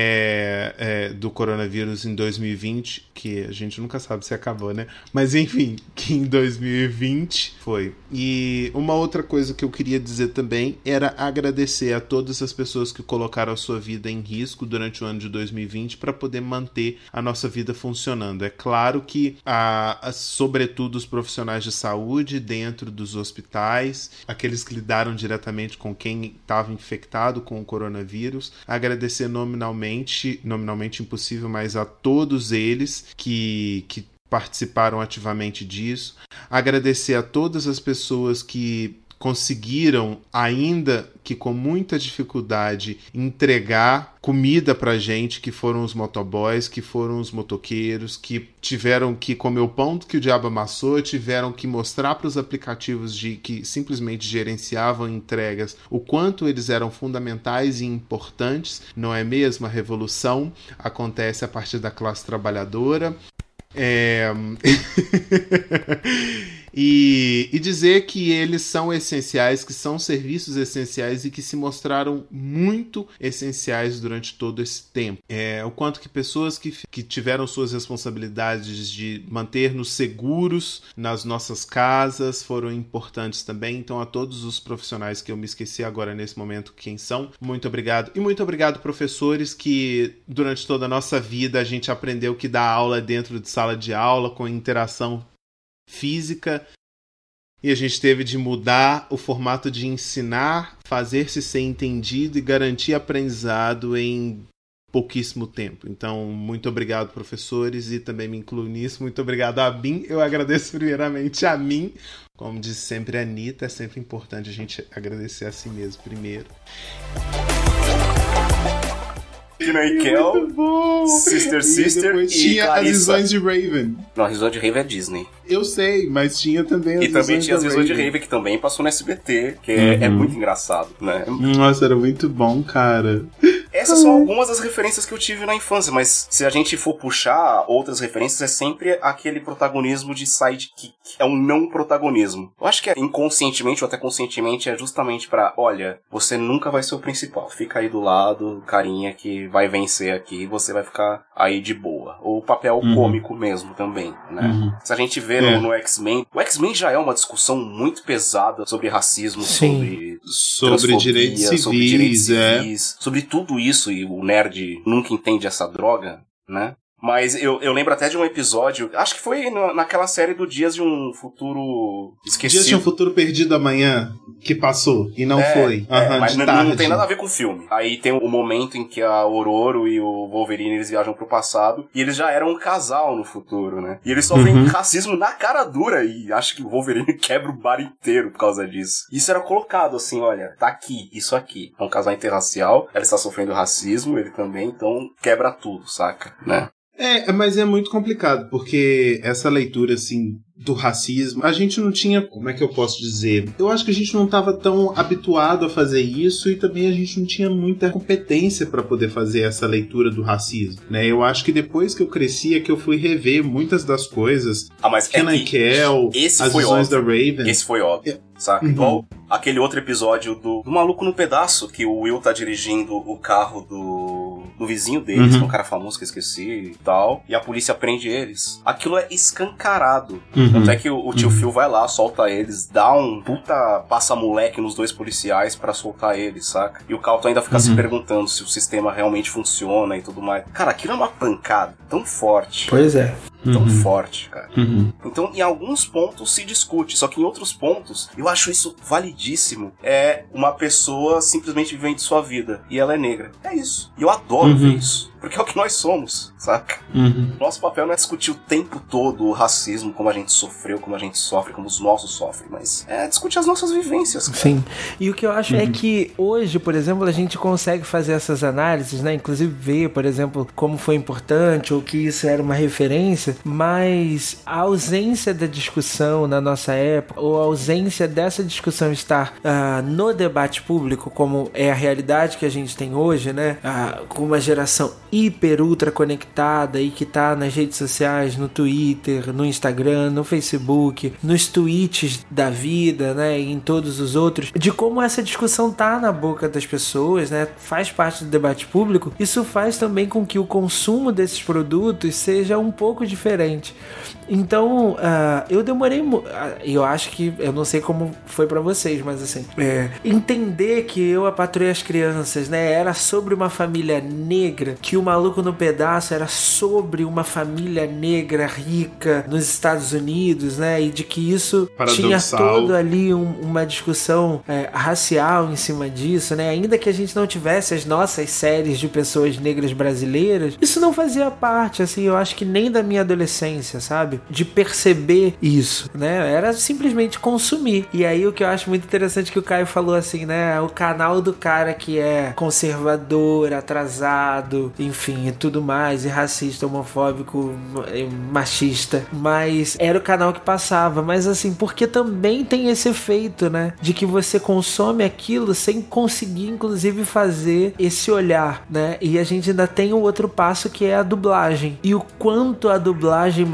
é, é, do coronavírus em dois mil e vinte, que a gente nunca sabe se acabou, né? Mas enfim, que em dois mil e vinte foi. E uma outra coisa que eu queria dizer também era agradecer a todas as pessoas que colocaram a sua vida em risco durante o ano de dois mil e vinte para poder manter a nossa vida funcionando. É claro que, a, a, sobretudo, os profissionais de saúde dentro dos hospitais, aqueles que lidaram diretamente com quem estava infectado com o coronavírus, agradecer nominalmente, nominalmente impossível, mas a todos eles que, que participaram ativamente disso, agradecer a todas as pessoas que conseguiram, ainda que com muita dificuldade, entregar comida pra gente, que foram os motoboys, que foram os motoqueiros, que tiveram que comer o pão que o diabo amassou, tiveram que mostrar para os aplicativos de, que simplesmente gerenciavam entregas o quanto eles eram fundamentais e importantes, não é mesmo? A revolução acontece a partir da classe trabalhadora. É... E, e dizer que eles são essenciais, que são serviços essenciais e que se mostraram muito essenciais durante todo esse tempo. É, o quanto que pessoas que, que tiveram suas responsabilidades de manter-nos seguros nas nossas casas foram importantes também. Então, a todos os profissionais que eu me esqueci agora nesse momento quem são, muito obrigado. E muito obrigado, professores, que durante toda a nossa vida a gente aprendeu que dar aula dentro de sala de aula, com interação física, e a gente teve de mudar o formato de ensinar, fazer-se ser entendido e garantir aprendizado em pouquíssimo tempo. Então, muito obrigado, professores, e também me incluo nisso. Muito obrigado a mim. Eu agradeço primeiramente a mim. Como diz sempre a Anitta, é sempre importante a gente agradecer a si mesmo primeiro. Tina e Kel, Sister Sister, e depois tinha Clarissa. As Visões de Raven. Não, as Visões de Raven é Disney. Eu sei, mas tinha também as E também Visões tinha as da Visões de Raven. Raven, que também passou no S B T, que Uhum. é, é muito engraçado, né? Nossa, era muito bom, cara. Essas são algumas das referências que eu tive na infância, mas se a gente for puxar outras referências, é sempre aquele protagonismo de sidekick. É um não protagonismo. Eu acho que é inconscientemente ou até conscientemente é justamente pra, olha, você nunca vai ser o principal. Fica aí do lado, carinha que vai vencer aqui e você vai ficar aí de boa. Ou o papel Uhum. cômico mesmo também, né? Uhum. Se a gente vê É. no, no X-Men, o X-Men já é uma discussão muito pesada sobre racismo, Sim. sobre Sobre transfobia, direitos civis, sobre direitos é. civis, sobre tudo isso, e o nerd nunca entende essa droga, né? Mas eu, eu lembro até de um episódio, acho que foi no, naquela série do Dias de um Futuro Esquecido. Dias de um Futuro Perdido amanhã, que passou, e não É, foi. é, Aham, mas de não, tarde. não tem nada a ver com o filme. Aí tem o momento em que a Ororo e o Wolverine eles viajam pro passado e eles já eram um casal no futuro, né? E eles sofrem Uhum. racismo na cara dura e acho que o Wolverine quebra o bar inteiro por causa disso. Isso era colocado assim, olha, tá aqui, isso aqui. É um casal interracial, ela está sofrendo racismo, ele também, então quebra tudo, saca? Né? É, mas é muito complicado, porque essa leitura, assim, do racismo, a gente não tinha, como é que eu posso dizer? Eu acho que a gente não estava tão habituado a fazer isso e também a gente não tinha muita competência para poder fazer essa leitura do racismo, né? Eu acho que depois que eu cresci é que eu fui rever muitas das coisas. Ah, mas Kenan é e que Kel, esse As foi Visões óbvio. da Raven. Esse foi óbvio, saca? Uhum. Igual aquele outro episódio do, do Maluco no Pedaço, que o Will tá dirigindo o carro do, do vizinho deles, Uhum. que é um cara famoso que eu esqueci e tal, e a polícia prende eles. Aquilo é escancarado. Uhum. Tanto é que o, o tio Uhum. Phil vai lá, solta eles, dá um puta passa-moleque nos dois policiais pra soltar eles, saca? E o Carlton ainda fica Uhum. se perguntando se o sistema realmente funciona e tudo mais. Cara, aquilo é uma pancada tão forte. Pois é. Tão Uhum. forte, cara. Uhum. Então, em alguns pontos se discute, só que em outros pontos, eu acho isso validíssimo. É uma pessoa simplesmente vivendo sua vida e ela é negra. É isso. E eu adoro Uhum. ver isso. Porque é o que nós somos, saca? Uhum. Nosso papel não é discutir o tempo todo o racismo, como a gente sofreu, como a gente sofre, como os nossos sofrem, mas é discutir as nossas vivências, cara. Sim. E o que eu acho Uhum. é que hoje, por exemplo, a gente consegue fazer essas análises, né? Inclusive ver, por exemplo, como foi importante ou que isso era uma referência, mas a ausência da discussão na nossa época, ou a ausência dessa discussão estar ah, no debate público, como é a realidade que a gente tem hoje, né? Ah, com uma geração hiper, ultra conectada e que tá nas redes sociais, no Twitter, no Instagram, no Facebook, nos tweets da vida, né, e em todos os outros, de como essa discussão tá na boca das pessoas, né, faz parte do debate público. Isso faz também com que o consumo desses produtos seja um pouco diferente. Então, uh, eu demorei, uh, eu acho que, eu não sei como foi pra vocês, mas assim, é, entender que Eu, a Patroa e as Crianças, né, era sobre uma família negra, que o Maluco no Pedaço era sobre uma família negra rica nos Estados Unidos, né, e de que isso tinha todo ali um, uma discussão é, racial em cima disso, né, ainda que a gente não tivesse as nossas séries de pessoas negras brasileiras, isso não fazia parte, assim, eu acho que nem da minha adolescência, sabe? De perceber isso, né? Era simplesmente consumir. E aí o que eu acho muito interessante que o Caio falou assim, né? O canal do cara que é conservador, atrasado, enfim, e tudo mais, e racista, homofóbico, machista. Mas era o canal que passava. Mas assim, porque também tem esse efeito, né? De que você consome aquilo sem conseguir, inclusive, fazer esse olhar, né? E a gente ainda tem o outro passo que é a dublagem. E o quanto a dublagem brasileira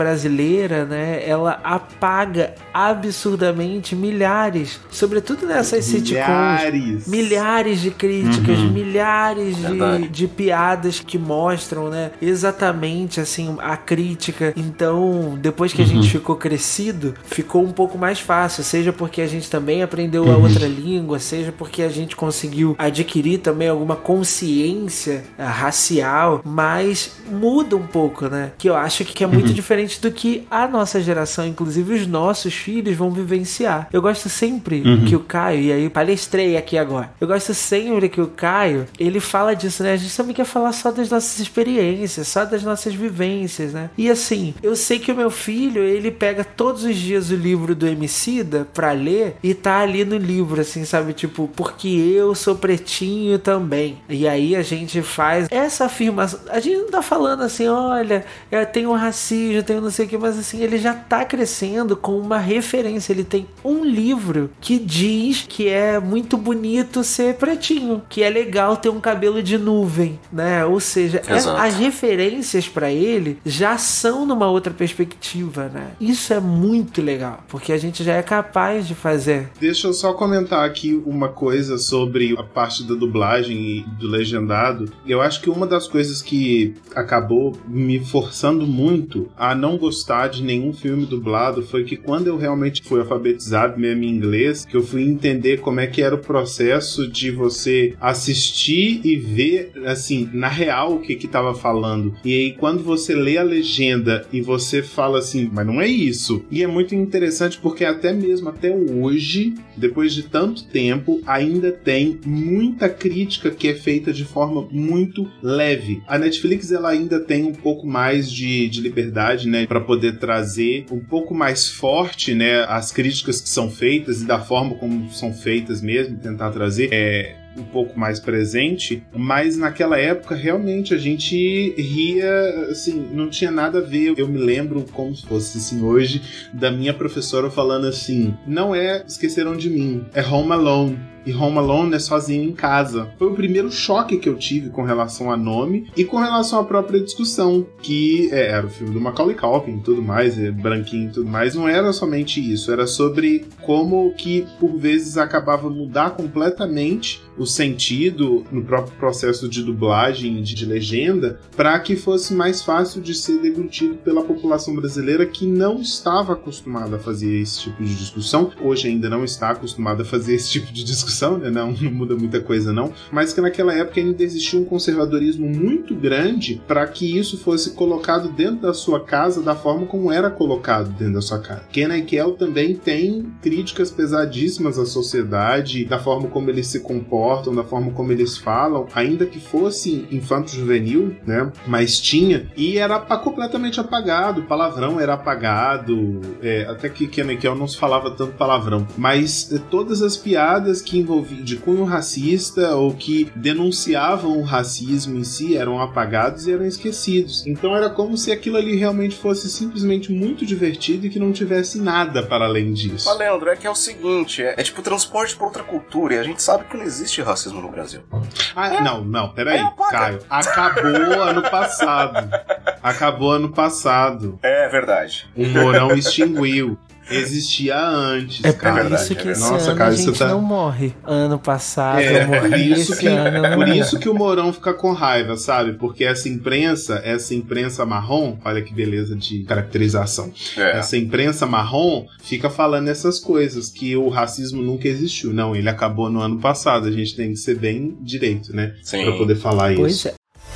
brasileira, né, ela apaga absurdamente milhares, sobretudo nessas sitcoms, milhares de críticas, uhum. milhares de, de piadas que mostram, né, exatamente assim a crítica. Então, depois que a uhum. gente ficou crescido, ficou um pouco mais fácil, seja porque a gente também aprendeu uhum. a outra língua, seja porque a gente conseguiu adquirir também alguma consciência racial, mas muda um pouco, né? Que eu acho que é muito uhum. diferente do que a nossa geração, inclusive os nossos filhos, vão vivenciar. Eu gosto sempre uhum. que o Caio, e aí palestrei aqui agora, eu gosto sempre que o Caio, ele fala disso, né? A gente também quer falar só das nossas experiências, só das nossas vivências, né? E assim, eu sei que o meu filho, ele pega todos os dias o livro do Emicida pra ler e tá ali no livro, assim, sabe? Tipo, porque eu sou pretinho também. E aí a gente faz essa afirmação. A gente não tá falando assim, olha, tem um racismo, tem um não sei o que, mas assim, ele já tá crescendo com uma referência. Ele tem um livro que diz que é muito bonito ser pretinho, que é legal ter um cabelo de nuvem, né? Ou seja, é, as referências pra ele já são numa outra perspectiva, né? Isso é muito legal, porque a gente já é capaz de fazer. Deixa eu só comentar aqui uma coisa sobre a parte da dublagem e do legendado. Eu acho que uma das coisas que acabou me forçando muito a não gostar de nenhum filme dublado foi que quando eu realmente fui alfabetizado mesmo em inglês, que eu fui entender como é que era o processo de você assistir e ver, assim, na real o que que tava falando. E aí quando você lê a legenda e você fala assim, mas não é isso. E é muito interessante porque até mesmo até hoje, depois de tanto tempo, ainda tem muita crítica que é feita de forma muito leve. A Netflix, ela ainda tem um pouco mais de, de liberdade, né, para poder trazer um pouco mais forte, né, as críticas que são feitas e da forma como são feitas mesmo, tentar trazer é um pouco mais presente, mas naquela época realmente a gente ria, assim, não tinha nada a ver. Eu me lembro como se fosse assim hoje, da minha professora falando assim, não é Esqueceram de Mim, é Home Alone. E Home Alone é Sozinho em Casa. Foi o primeiro choque que eu tive com relação a nome e com relação à própria discussão, que é, era o filme do Macaulay Culkin e tudo mais, é, branquinho e tudo mais. Não era somente isso, era sobre como que por vezes acabava mudar completamente o sentido no próprio processo de dublagem, de, de legenda, para que fosse mais fácil de ser deglutido pela população brasileira que não estava acostumada a fazer esse tipo de discussão. Hoje ainda não está acostumada a fazer esse tipo de discussão. Né? Não, não muda muita coisa não, mas que naquela época ainda existia um conservadorismo muito grande para que isso fosse colocado dentro da sua casa da forma como era colocado dentro da sua casa. Kenan e Kel também tem críticas pesadíssimas à sociedade, da forma como eles se comportam, da forma como eles falam, ainda que fosse infanto-juvenil, né? Mas tinha, e era completamente apagado, palavrão era apagado, é, até que Kenan e Kel não se falava tanto palavrão, mas é, todas as piadas que de cunho racista ou que denunciavam o racismo em si eram apagados e eram esquecidos. Então era como se aquilo ali realmente fosse simplesmente muito divertido e que não tivesse nada para além disso. Mas, Leandro, é que é o seguinte, é, é tipo transporte para outra cultura e a gente sabe que não existe racismo no Brasil. Ah, é? Não, não, peraí, é, Caio. Acabou ano passado. Acabou ano passado. É verdade. O Mourão extinguiu. Existia antes, é cara. É por isso que esse Nossa, ano cara, a gente tá... não morre. Ano passado é, eu morri, por isso esse que, ano não Por morre. isso que o Mourão fica com raiva, sabe? Porque essa imprensa, essa imprensa marrom, olha que beleza de caracterização. É. Essa imprensa marrom fica falando essas coisas, que o racismo nunca existiu. Não, ele acabou no ano passado. A gente tem que ser bem direito, né? Sim. Pra poder falar pois isso. É.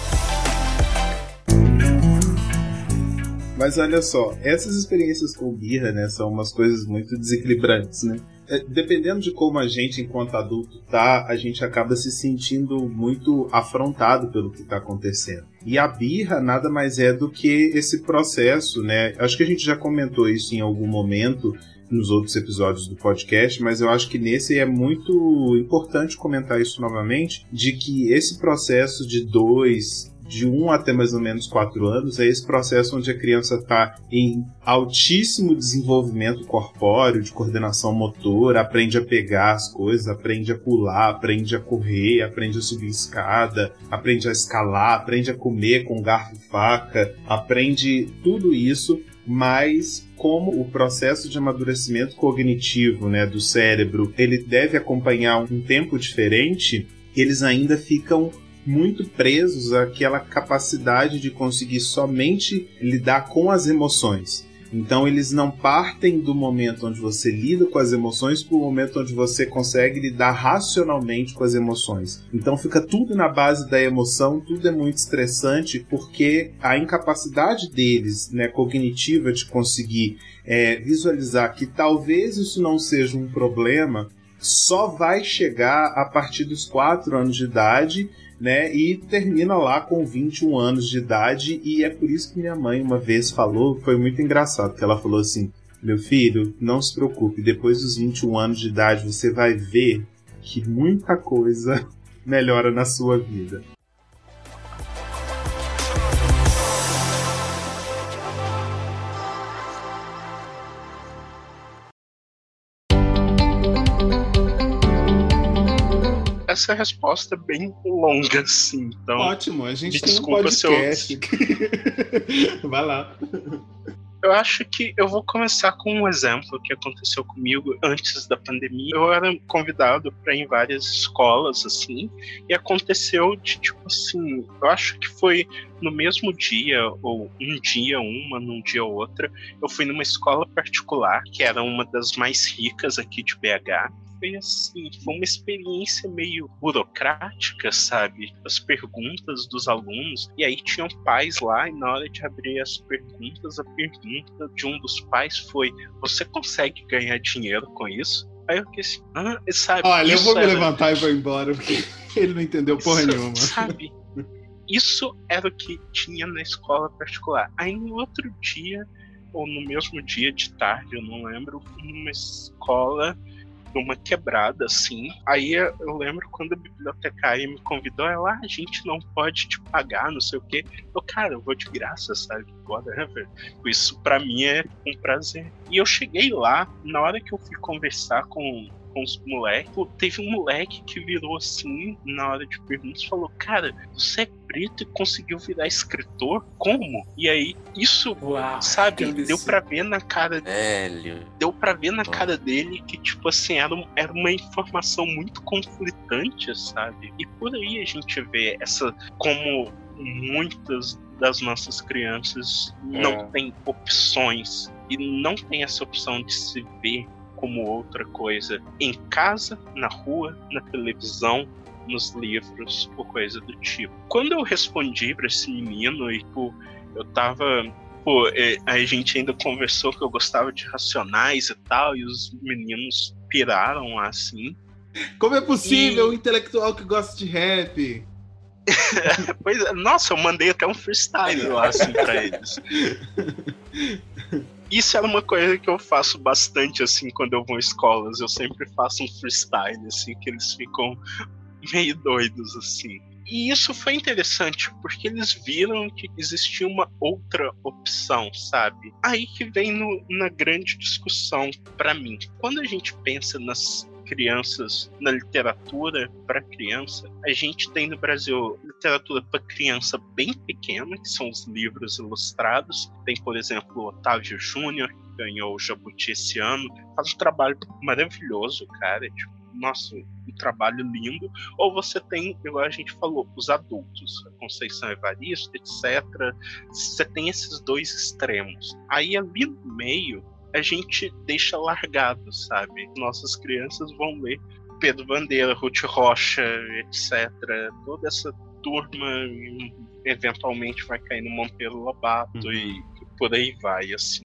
Mas olha só, essas experiências com birra, né, são umas coisas muito desequilibrantes, né? Dependendo de como a gente, enquanto adulto, tá, a gente acaba se sentindo muito afrontado pelo que tá acontecendo. E a birra nada mais é do que esse processo, né? Acho que a gente já comentou isso em algum momento nos outros episódios do podcast, mas eu acho que nesse é muito importante comentar isso novamente, de que esse processo de dois... de um até mais ou menos quatro anos, é esse processo onde a criança está em altíssimo desenvolvimento corpóreo, de coordenação motora, aprende a pegar as coisas, aprende a pular, aprende a correr, aprende a subir escada, aprende a escalar, aprende a comer com garfo e faca, aprende tudo isso, mas como o processo de amadurecimento cognitivo, né, do cérebro, ele deve acompanhar um tempo diferente, eles ainda ficam muito presos àquela capacidade de conseguir somente lidar com as emoções. Então eles não partem do momento onde você lida com as emoções para o momento onde você consegue lidar racionalmente com as emoções. Então fica tudo na base da emoção, tudo é muito estressante, porque a incapacidade deles, né, cognitiva, de conseguir é, visualizar que talvez isso não seja um problema, só vai chegar a partir dos quatro anos de idade, né, e termina lá com vinte e um anos de idade, e é por isso que minha mãe uma vez falou, foi muito engraçado, que ela falou assim: meu filho, não se preocupe, depois dos vinte e um anos de idade você vai ver que muita coisa melhora na sua vida. Essa resposta é bem longa, assim, então... Ótimo, a gente tem um desculpa podcast. Eu... Vai lá. Eu acho que eu vou começar com um exemplo que aconteceu comigo antes da pandemia. Eu era convidado para ir em várias escolas, assim, e aconteceu de, tipo assim, eu acho que foi no mesmo dia, ou um dia uma, num dia outra, eu fui numa escola particular, que era uma das mais ricas aqui de B H. Foi assim, foi uma experiência meio burocrática, sabe? As perguntas dos alunos, e aí tinham pais lá, e na hora de abrir as perguntas, a pergunta de um dos pais foi: você consegue ganhar dinheiro com isso? Aí eu fiquei assim, ah, sabe? Olha, eu vou me era... levantar e vou embora, porque ele não entendeu porra isso, nenhuma. Sabe? Isso era o que tinha na escola particular. Aí no outro dia, ou no mesmo dia de tarde, eu não lembro, numa escola numa quebrada, assim. Aí eu lembro quando a bibliotecária me convidou, ela, ah, a gente não pode te pagar, não sei o quê. Eu, cara, eu vou de graça, sabe? Whatever. Isso pra mim é um prazer. E eu cheguei lá, na hora que eu fui conversar com, com os moleques, teve um moleque que virou assim, na hora de perguntas, falou: cara, você é preto e conseguiu virar escritor? Como? E aí, isso, Uau, sabe, deu pra ver na cara Velho. Deu pra ver na cara dele que, tipo assim, era, um, era uma informação muito conflitante, sabe? E por aí a gente vê essa, como muitas das nossas crianças é. não têm opções, e não tem essa opção de se ver como outra coisa em casa, na rua, na televisão, nos livros, ou coisa do tipo. Quando eu respondi pra esse menino, e pô, eu tava... Pô, a gente ainda conversou que eu gostava de Racionais e tal, e os meninos piraram assim. Como é possível e... um intelectual que gosta de rap? Pois é, nossa, eu mandei até um freestyle lá, assim, pra eles. Isso era uma coisa que eu faço bastante, assim, quando eu vou em escolas. Eu sempre faço um freestyle, assim, que eles ficam meio doidos, assim. E isso foi interessante, porque eles viram que existia uma outra opção, sabe? Aí que vem no, na grande discussão pra mim. Quando a gente pensa nas crianças, na literatura para criança, a gente tem no Brasil literatura para criança bem pequena, que são os livros ilustrados. Tem, por exemplo, o Otávio Júnior, que ganhou o Jabuti esse ano, faz um trabalho maravilhoso, cara, tipo, nossa, um trabalho lindo. Ou você tem, igual a gente falou, os adultos, a Conceição Evaristo, etcétera. Você tem esses dois extremos. Aí ali no meio, a gente deixa largado, sabe? Nossas crianças vão ler Pedro Bandeira, Ruth Rocha, etcétera. Toda essa turma eventualmente vai cair no Monteiro Lobato, uhum. e, e por aí vai, assim.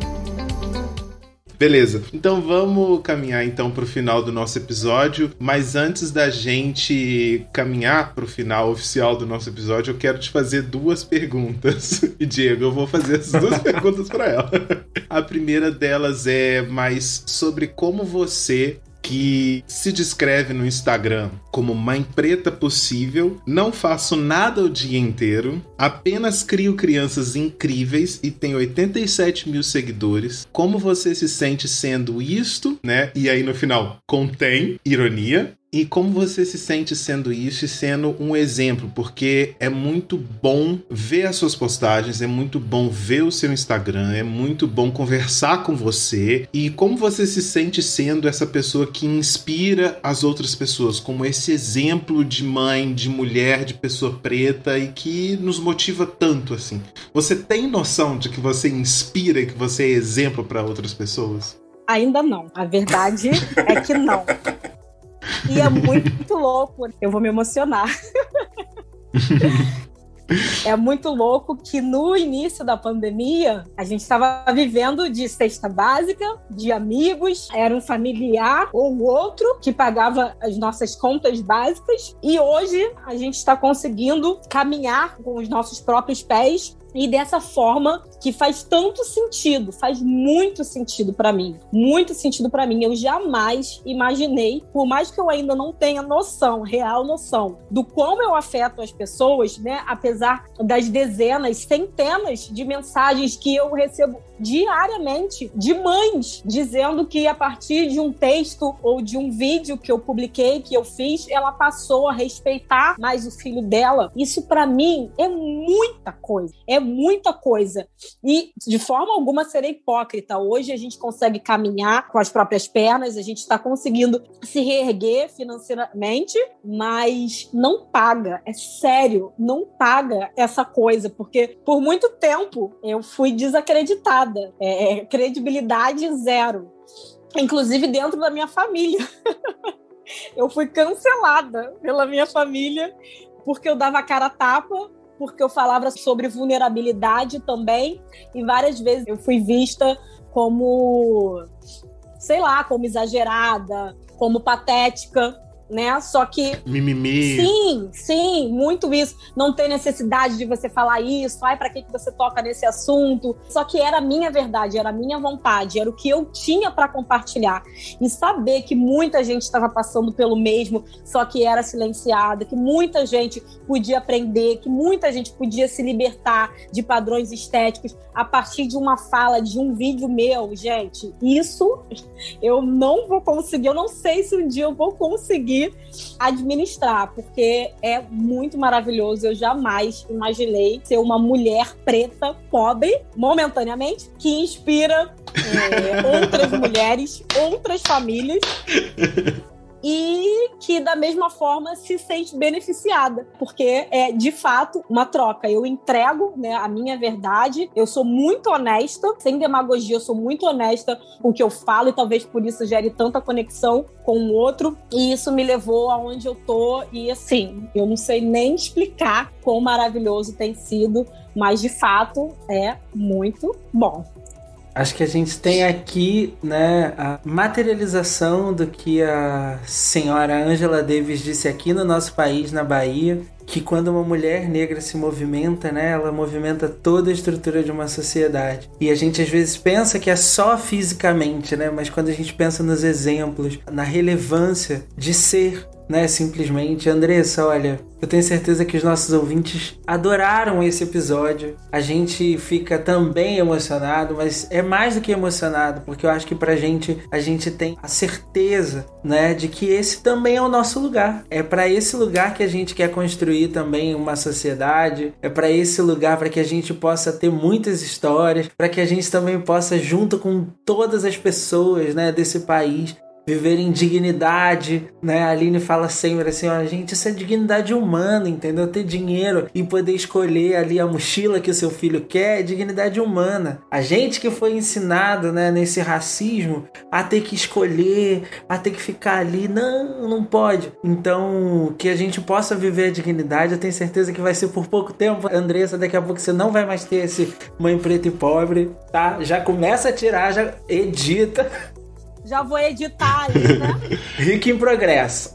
Beleza, então vamos caminhar então para o final do nosso episódio, mas antes da gente caminhar para o final oficial do nosso episódio, eu quero te fazer duas perguntas. E Diego, eu vou fazer essas duas perguntas para ela. A primeira delas é mais sobre como você, que se descreve no Instagram como mãe preta possível, não faço nada o dia inteiro, apenas crio crianças incríveis e tenho oitenta e sete mil seguidores. Como você se sente sendo isto, né? E aí no final, contém ironia. E como você se sente sendo isso e sendo um exemplo, porque é muito bom ver as suas postagens, é muito bom ver o seu Instagram, é muito bom conversar com você, e como você se sente sendo essa pessoa que inspira as outras pessoas, como esse exemplo de mãe, de mulher, de pessoa preta e que nos motiva tanto assim. Você tem noção de que você inspira e que você é exemplo para outras pessoas? Ainda não. A verdade é que não. E é muito louco, eu vou me emocionar. É muito louco que no início da pandemia a gente estava vivendo de cesta básica, de amigos, era um familiar ou outro que pagava as nossas contas básicas, e hoje a gente está conseguindo caminhar com os nossos próprios pés. E dessa forma que faz tanto sentido, faz muito sentido pra mim, muito sentido pra mim. Eu jamais imaginei, por mais que eu ainda não tenha noção, real noção, do como eu afeto as pessoas, né? Apesar das dezenas, centenas de mensagens que eu recebo diariamente de mães dizendo que a partir de um texto ou de um vídeo que eu publiquei, que eu fiz, ela passou a respeitar mais o filho dela. Isso pra mim é muita coisa, é muita coisa. E de forma alguma serei hipócrita. Hoje a gente consegue caminhar com as próprias pernas, a gente está conseguindo se reerguer financeiramente, mas não paga, é sério, não paga essa coisa, porque por muito tempo eu fui desacreditada. É, credibilidade zero, inclusive dentro da minha família. Eu fui cancelada pela minha família porque eu dava cara a tapa, porque eu falava sobre vulnerabilidade também, e várias vezes eu fui vista como, sei lá, como exagerada, como patética, né? Só que... Mimimi. Sim, sim, muito isso. Não tem necessidade de você falar isso. Ai, pra que você toca nesse assunto? Só que era a minha verdade, era a minha vontade, era o que eu tinha pra compartilhar. E saber que muita gente estava passando pelo mesmo, só que era silenciada, que muita gente podia aprender, que muita gente podia se libertar de padrões estéticos a partir de uma fala, de um vídeo meu, gente. Isso eu não vou conseguir, eu não sei se um dia eu vou conseguir administrar, porque é muito maravilhoso. Eu jamais imaginei ser uma mulher preta, pobre, momentaneamente, que inspira é, outras mulheres, outras famílias, e que da mesma forma se sente beneficiada, porque é de fato uma troca. Eu entrego, né, a minha verdade, eu sou muito honesta, sem demagogia, eu sou muito honesta com o que eu falo, e talvez por isso gere tanta conexão com o outro, e isso me levou aonde eu tô. E assim, eu não sei nem explicar quão maravilhoso tem sido, mas de fato é muito bom. Acho que a gente tem aqui, né, a materialização do que a senhora Angela Davis disse aqui no nosso país, na Bahia, que quando uma mulher negra se movimenta, né, ela movimenta toda a estrutura de uma sociedade. E a gente às vezes pensa que é só fisicamente, né, mas quando a gente pensa nos exemplos, na relevância de ser, né, simplesmente. Andressa, olha, eu tenho certeza que os nossos ouvintes adoraram esse episódio. A gente fica também emocionado, mas é mais do que emocionado, porque eu acho que pra gente, a gente tem a certeza, né, de que esse também é o nosso lugar. É pra esse lugar que a gente quer construir também uma sociedade, é pra esse lugar para que a gente possa ter muitas histórias, para que a gente também possa, junto com todas as pessoas, né, desse país, viver em dignidade, né? A Aline fala sempre assim, ó, gente, isso é dignidade humana, entendeu? Ter dinheiro e poder escolher ali a mochila que o seu filho quer é dignidade humana. A gente que foi ensinado, né, nesse racismo, a ter que escolher, a ter que ficar ali, não, não pode. Então, que a gente possa viver a dignidade, eu tenho certeza que vai ser por pouco tempo. Andressa, daqui a pouco você não vai mais ter esse mãe preta e pobre, tá? Já começa a tirar, já edita. Já vou editar ali, né? Rico em progresso.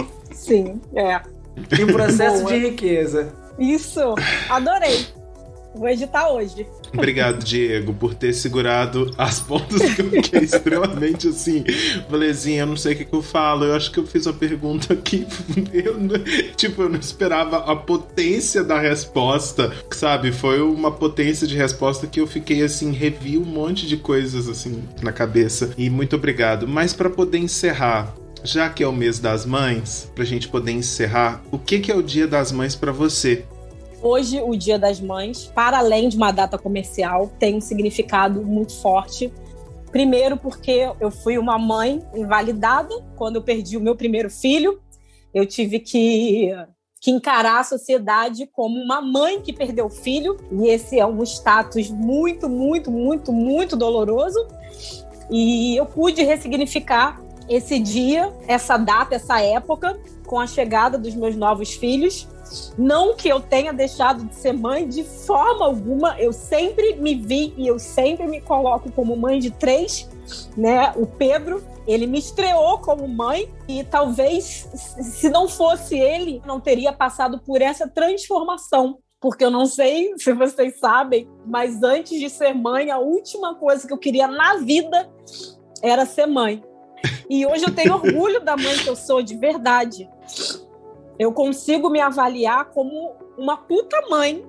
Sim, é. Em processo Boa. De riqueza. Isso, adorei. Vou editar hoje. Obrigado, Diego, por ter segurado as pontas que eu fiquei extremamente assim. Valezinha, eu não sei o que, que eu falo. Eu acho que eu fiz uma pergunta aqui. Eu, tipo, eu não esperava a potência da resposta, sabe? Foi uma potência de resposta que eu fiquei assim, revi um monte de coisas assim na cabeça. E muito obrigado. Mas para poder encerrar, já que é o mês das mães, pra gente poder encerrar, o que, que é o Dia das Mães pra você? Hoje, o Dia das Mães, para além de uma data comercial, tem um significado muito forte. Primeiro porque eu fui uma mãe invalidada quando eu perdi o meu primeiro filho. Eu tive que, que encarar a sociedade como uma mãe que perdeu o filho. E esse é um status muito, muito, muito, muito doloroso. E eu pude ressignificar esse dia, essa data, essa época, com a chegada dos meus novos filhos. Não que eu tenha deixado de ser mãe de forma alguma, eu sempre me vi e eu sempre me coloco como mãe de três, né? O Pedro, ele me estreou como mãe e talvez, se não fosse ele, não teria passado por essa transformação. Porque eu não sei se vocês sabem, mas antes de ser mãe, a última coisa que eu queria na vida era ser mãe. E hoje eu tenho orgulho da mãe que eu sou, de verdade. Eu consigo me avaliar como uma puta mãe.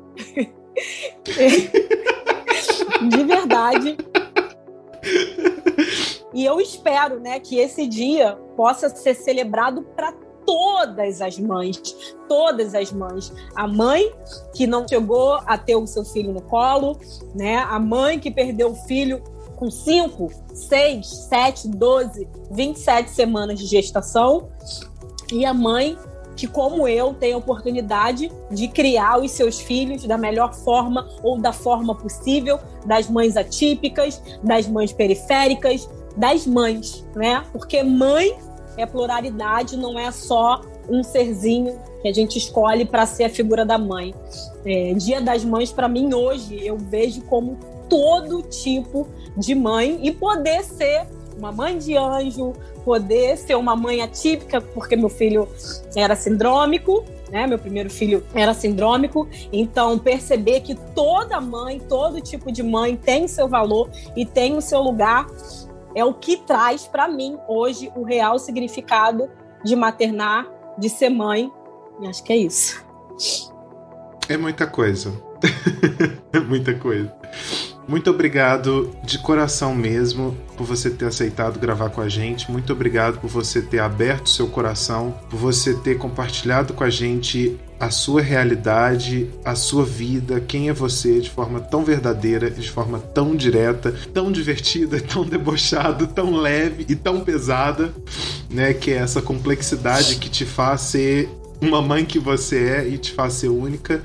De verdade. E eu espero, né, que esse dia possa ser celebrado para todas as mães. Todas as mães. A mãe que não chegou a ter o seu filho no colo, né? A mãe que perdeu o filho com cinco, seis, sete, doze, vinte e sete semanas de gestação. E a mãe que, como eu, tem a oportunidade de criar os seus filhos da melhor forma ou da forma possível, das mães atípicas, das mães periféricas, das mães, né? Porque mãe é pluralidade, não é só um serzinho que a gente escolhe para ser a figura da mãe. É, Dia das Mães, para mim, hoje, eu vejo como todo tipo de mãe e poder ser uma mãe de anjo, poder ser uma mãe atípica, porque meu filho era sindrômico, né? Meu primeiro filho era sindrômico. Então, perceber que toda mãe, todo tipo de mãe tem seu valor e tem o seu lugar, é o que traz para mim hoje o real significado de maternar, de ser mãe. E acho que é isso. É muita coisa. É muita coisa. Muito obrigado de coração mesmo por você ter aceitado gravar com a gente. Muito obrigado por você ter aberto seu coração, por você ter compartilhado com a gente a sua realidade, a sua vida, quem é você, de forma tão verdadeira, de forma tão direta, tão divertida, tão debochada, tão leve e tão pesada, né? Que é essa complexidade que te faz ser uma mãe que você é e te faz ser única.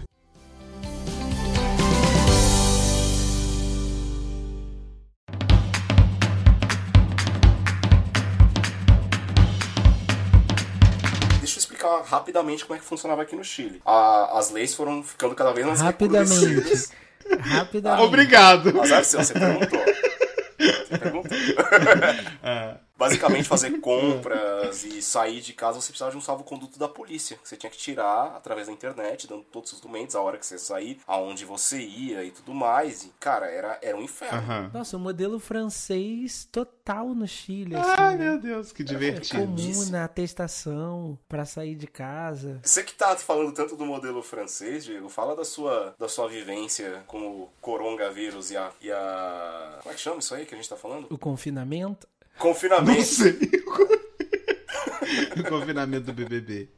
Rapidamente como é que funcionava aqui no Chile. A, as leis foram ficando cada vez mais rapidamente. Rapidamente. Obrigado. Azar seu, você perguntou. Você perguntou. Ah. Basicamente, fazer compras e sair de casa, você precisava de um salvo-conduto da polícia. Que você tinha que tirar através da internet, dando todos os documentos, a hora que você sair, aonde você ia e tudo mais. E, cara, era, era um inferno. Uhum. Nossa, o modelo francês total no Chile. Ai, assim, meu né? Deus, que divertido. É comum na atestação pra sair de casa. Você que tá falando tanto do modelo francês, Diego, fala da sua, da sua vivência com o coronavírus e a, e a... Como é que chama isso aí que a gente tá falando? O confinamento. Confinamento. Não sei. O confinamento do B B B.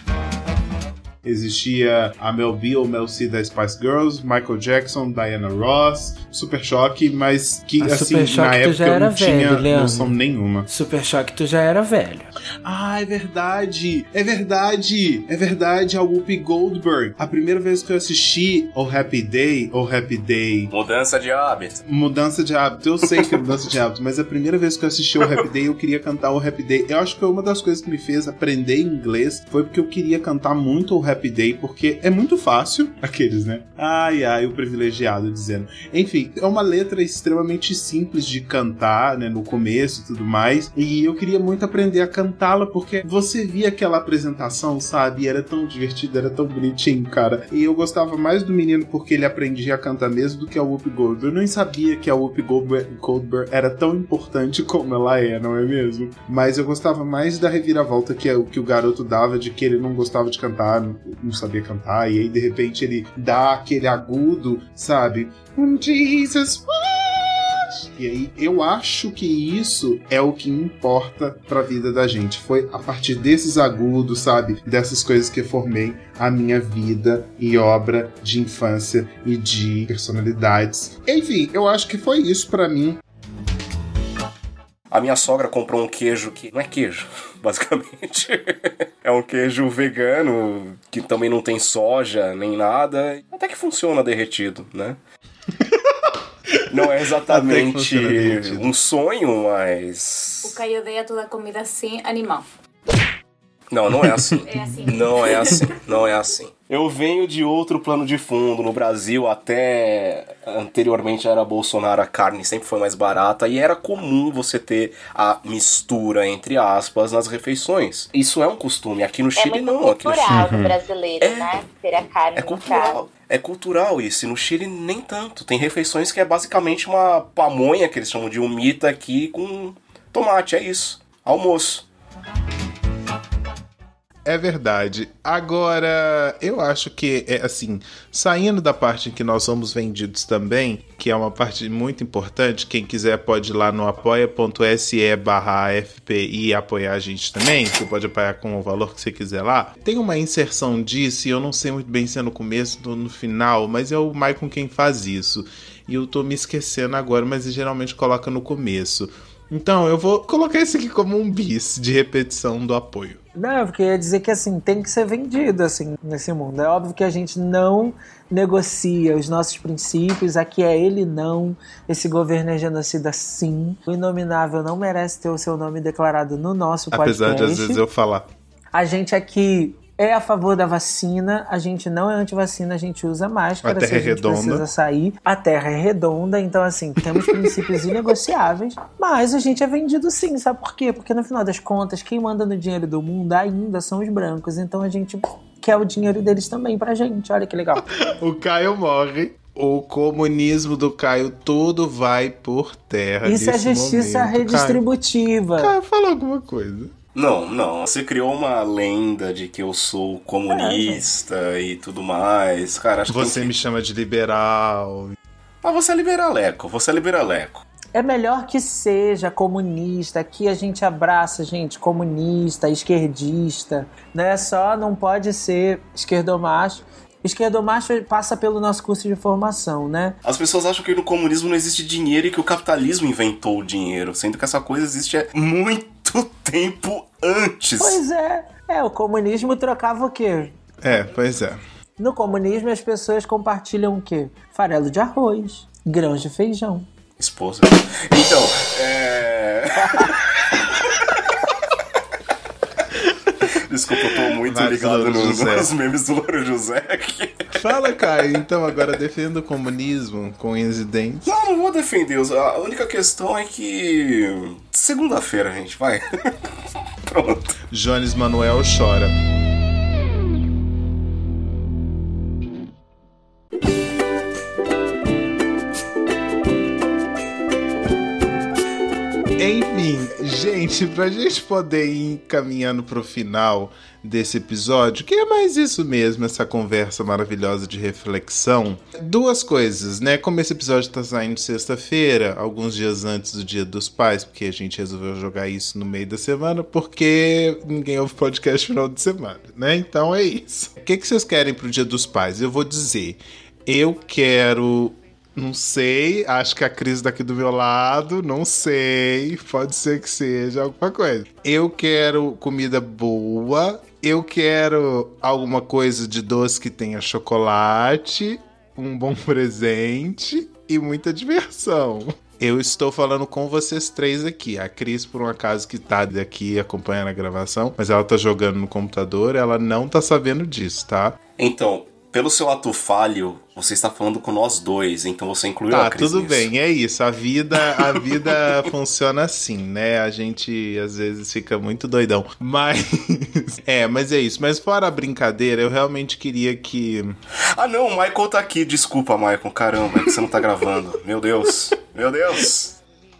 Existia a Mel B ou Mel C da Spice Girls, Michael Jackson, Diana Ross, Super Choque, mas que, a assim, na época eu não tinha velho, noção nenhuma. Super Choque, tu já era velho. Ah, é verdade! É verdade! É verdade, a Whoopi Goldberg. A primeira vez que eu assisti o Happy Day, ou Happy Day... Mudança de hábito. Mudança de hábito. Eu sei que é mudança de hábito, mas a primeira vez que eu assisti o Happy Day, eu queria cantar o Happy Day. Eu acho que foi uma das coisas que me fez aprender inglês, foi porque eu queria cantar muito o Happy Day, porque é muito fácil, aqueles, né? Ai, ai, o privilegiado dizendo. Enfim, é uma letra extremamente simples de cantar, né, no começo e tudo mais, e eu queria muito aprender a cantá-la, porque você via aquela apresentação, sabe? E era tão divertido, era tão bonitinho, cara. E eu gostava mais do menino porque ele aprendia a cantar mesmo do que a Whoopi Goldberg. Eu nem sabia que a Whoopi Goldberg, Goldberg era tão importante como ela é, não é mesmo? Mas eu gostava mais da reviravolta que, é, que o garoto dava, de que ele não gostava de cantar, não, não sabia cantar, e aí de repente ele dá aquele agudo, sabe? Jesus, e aí eu acho que isso é o que importa pra vida da gente. Foi a partir desses agudos, sabe? Dessas coisas que eu formei a minha vida e obra de infância e de personalidades. Enfim, eu acho que foi isso pra mim. A minha sogra comprou um queijo que não é queijo, basicamente. É um queijo vegano, que também não tem soja nem nada. Até que funciona derretido, né? Não é exatamente um sonho, mas... O Caio odeia toda a comida sem animal. Não, não é assim. É assim. Não é assim, não é assim. Eu venho de outro plano de fundo. No Brasil, até anteriormente era Bolsonaro, a carne sempre foi mais barata e era comum você ter a mistura, entre aspas, nas refeições. Isso é um costume. Aqui no Chile, é não. É cultural aqui no Chile... do brasileiro, é, né? Ter a carne é no cultural. prato. É cultural isso. E no Chile, nem tanto. Tem refeições que é basicamente uma pamonha, que eles chamam de humita aqui, com tomate. É isso. Almoço. É verdade. Agora, eu acho que, é assim, saindo da parte em que nós somos vendidos também, que é uma parte muito importante, quem quiser pode ir lá no apoia.se barra AFP e apoiar a gente também, você pode apoiar com o valor que você quiser lá. Tem uma inserção disso, e eu não sei muito bem se é no começo ou no final, mas é o Maicon quem faz isso. E eu tô me esquecendo agora, mas ele geralmente coloca no começo. Então, eu vou colocar isso aqui como um bis de repetição do apoio. Não, porque eu ia dizer que, assim, tem que ser vendido, assim, nesse mundo. É óbvio que a gente não negocia os nossos princípios. Aqui é ele não. Esse governo é genocida, sim. O Inominável não merece ter o seu nome declarado no nosso podcast. Apesar de, às vezes, eu falar. A gente aqui é a favor da vacina, a gente não é antivacina, a gente usa máscara. A terra se a gente é redonda. Precisa sair. A terra é redonda, então assim, temos princípios inegociáveis, mas a gente é vendido sim, sabe por quê? Porque no final das contas, quem manda no dinheiro do mundo ainda são os brancos, então a gente quer o dinheiro deles também pra gente, olha que legal. O Caio morre. O comunismo do Caio todo vai por terra. Isso é justiça momento. redistributiva. Caio, Caio, fala alguma coisa. Não, não. Você criou uma lenda de que eu sou comunista é. e tudo mais. Cara, acho você que... me chama de liberal. Ah, você é liberaleco. Você é liberaleco. É melhor que seja comunista. Aqui a gente abraça, gente, comunista, esquerdista. Né? Só não pode ser esquerdomacho. Esquerdomacho passa pelo nosso curso de formação, né? As pessoas acham que no comunismo não existe dinheiro e que o capitalismo inventou o dinheiro, sendo que essa coisa existe há muito tempo antes. Pois é. É, o comunismo trocava o quê? É, pois é. No comunismo as pessoas compartilham o quê? Farelo de arroz, grãos de feijão. Esposa. Então, é... Desculpa, eu tô muito Vai, ligado no, José. nos memes do Louro José aqui. Fala, Caio, então agora defenda o comunismo com unhas e dentes. Não, não vou defender. A única questão é que... Segunda-feira, gente, vai. Pronto. Jones Manuel chora. Enfim, gente, pra gente poder ir caminhando pro final desse episódio, que é mais isso mesmo, essa conversa maravilhosa de reflexão. Duas coisas, né? Como esse episódio tá saindo sexta-feira, alguns dias antes do Dia dos Pais, porque a gente resolveu jogar isso no meio da semana, porque ninguém ouve podcast final de semana, né? Então é isso. O que, que vocês querem pro Dia dos Pais? Eu vou dizer, eu quero... Não sei, acho que a Cris daqui do meu lado, não sei, pode ser que seja alguma coisa. Eu quero comida boa, eu quero alguma coisa de doce que tenha chocolate, um bom presente e muita diversão. Eu estou falando com vocês três aqui. A Cris, por um acaso, que tá daqui acompanhando a gravação, mas ela tá jogando no computador, ela não tá sabendo disso, tá? Então, pelo seu ato falho, você está falando com nós dois, então você incluiu tá, a Cris tudo nisso. bem, é isso. A vida, a vida funciona assim, né? A gente, às vezes, fica muito doidão. Mas... é, mas é isso. Mas fora a brincadeira, eu realmente queria que... Ah, não, o Michael tá aqui. Desculpa, Michael. Caramba, é que você não tá gravando. Meu Deus. Meu Deus.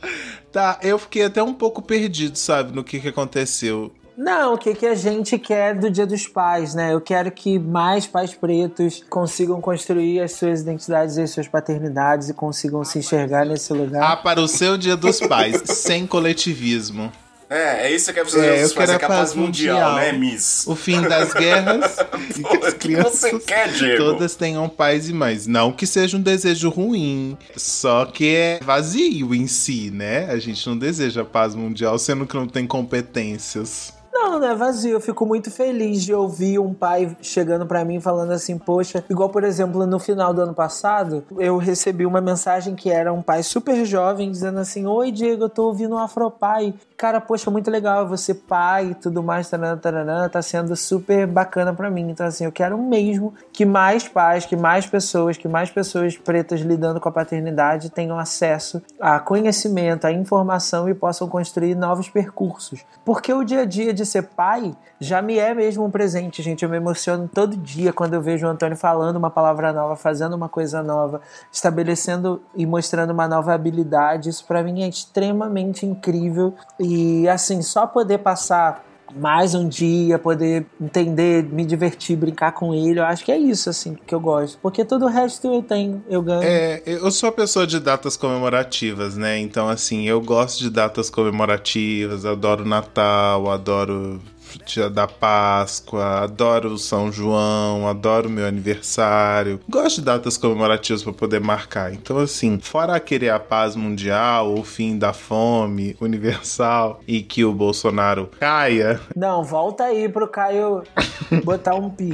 Tá, eu fiquei até um pouco perdido, sabe, no que que aconteceu. Não, o que, que a gente quer do Dia dos Pais, né? Eu quero que mais pais pretos consigam construir as suas identidades e as suas paternidades e consigam se enxergar nesse lugar. Ah, para o seu Dia dos Pais, sem coletivismo. É, é isso que é preciso é, eu quero é a paz mundial, mundial, né, Miss? O fim das guerras. E que as crianças, que você quer, Diego? Todas tenham pais e mães. Não que seja um desejo ruim, só que é vazio em si, né? A gente não deseja paz mundial, sendo que não tem competências. Não, não é vazio. Eu fico muito feliz de ouvir um pai chegando pra mim falando assim, poxa, igual, por exemplo, no final do ano passado, eu recebi uma mensagem que era um pai super jovem dizendo assim, oi, Diego, eu tô ouvindo um Afropai. Cara, poxa, muito legal você pai e tudo mais, taranã, taranã, tá sendo super bacana pra mim. Então, assim, eu quero mesmo que mais pais, que mais pessoas, que mais pessoas pretas lidando com a paternidade tenham acesso a conhecimento, a informação e possam construir novos percursos. Porque o dia a dia de ser pai já me é mesmo um presente, gente. Eu me emociono todo dia quando eu vejo o Antônio falando uma palavra nova, fazendo uma coisa nova, estabelecendo e mostrando uma nova habilidade. Isso pra mim é extremamente incrível. E assim, só poder passar mais um dia, poder entender, me divertir, brincar com ele, eu acho que é isso, assim, que eu gosto. Porque todo o resto eu tenho, eu ganho. É, eu sou a pessoa de datas comemorativas, né? Então, assim, eu gosto de datas comemorativas, adoro Natal, adoro Dia da Páscoa, adoro o São João, adoro meu aniversário. Gosto de datas comemorativas para poder marcar. Então, assim, fora querer a paz mundial, o fim da fome universal e que o Bolsonaro caia. Não, volta aí pro Caio botar um pi.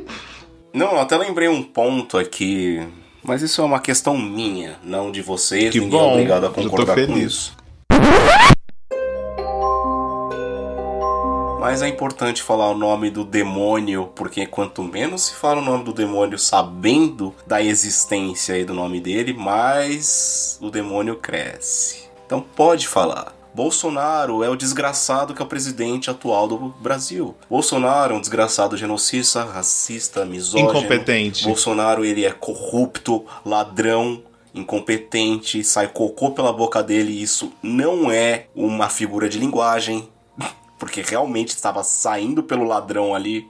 Não, eu até lembrei um ponto aqui, mas isso é uma questão minha, não de vocês. Que ninguém bom, é obrigado a concordar eu tô com feliz. isso. Mas é importante falar o nome do demônio, porque quanto menos se fala o nome do demônio sabendo da existência e do nome dele, mais o demônio cresce. Então pode falar. Bolsonaro é o desgraçado que é o presidente atual do Brasil. Bolsonaro é um desgraçado genocida, racista, misógino. Incompetente. Bolsonaro, ele é corrupto, ladrão, incompetente, sai cocô pela boca dele. Isso não é uma figura de linguagem, porque realmente estava saindo pelo ladrão ali.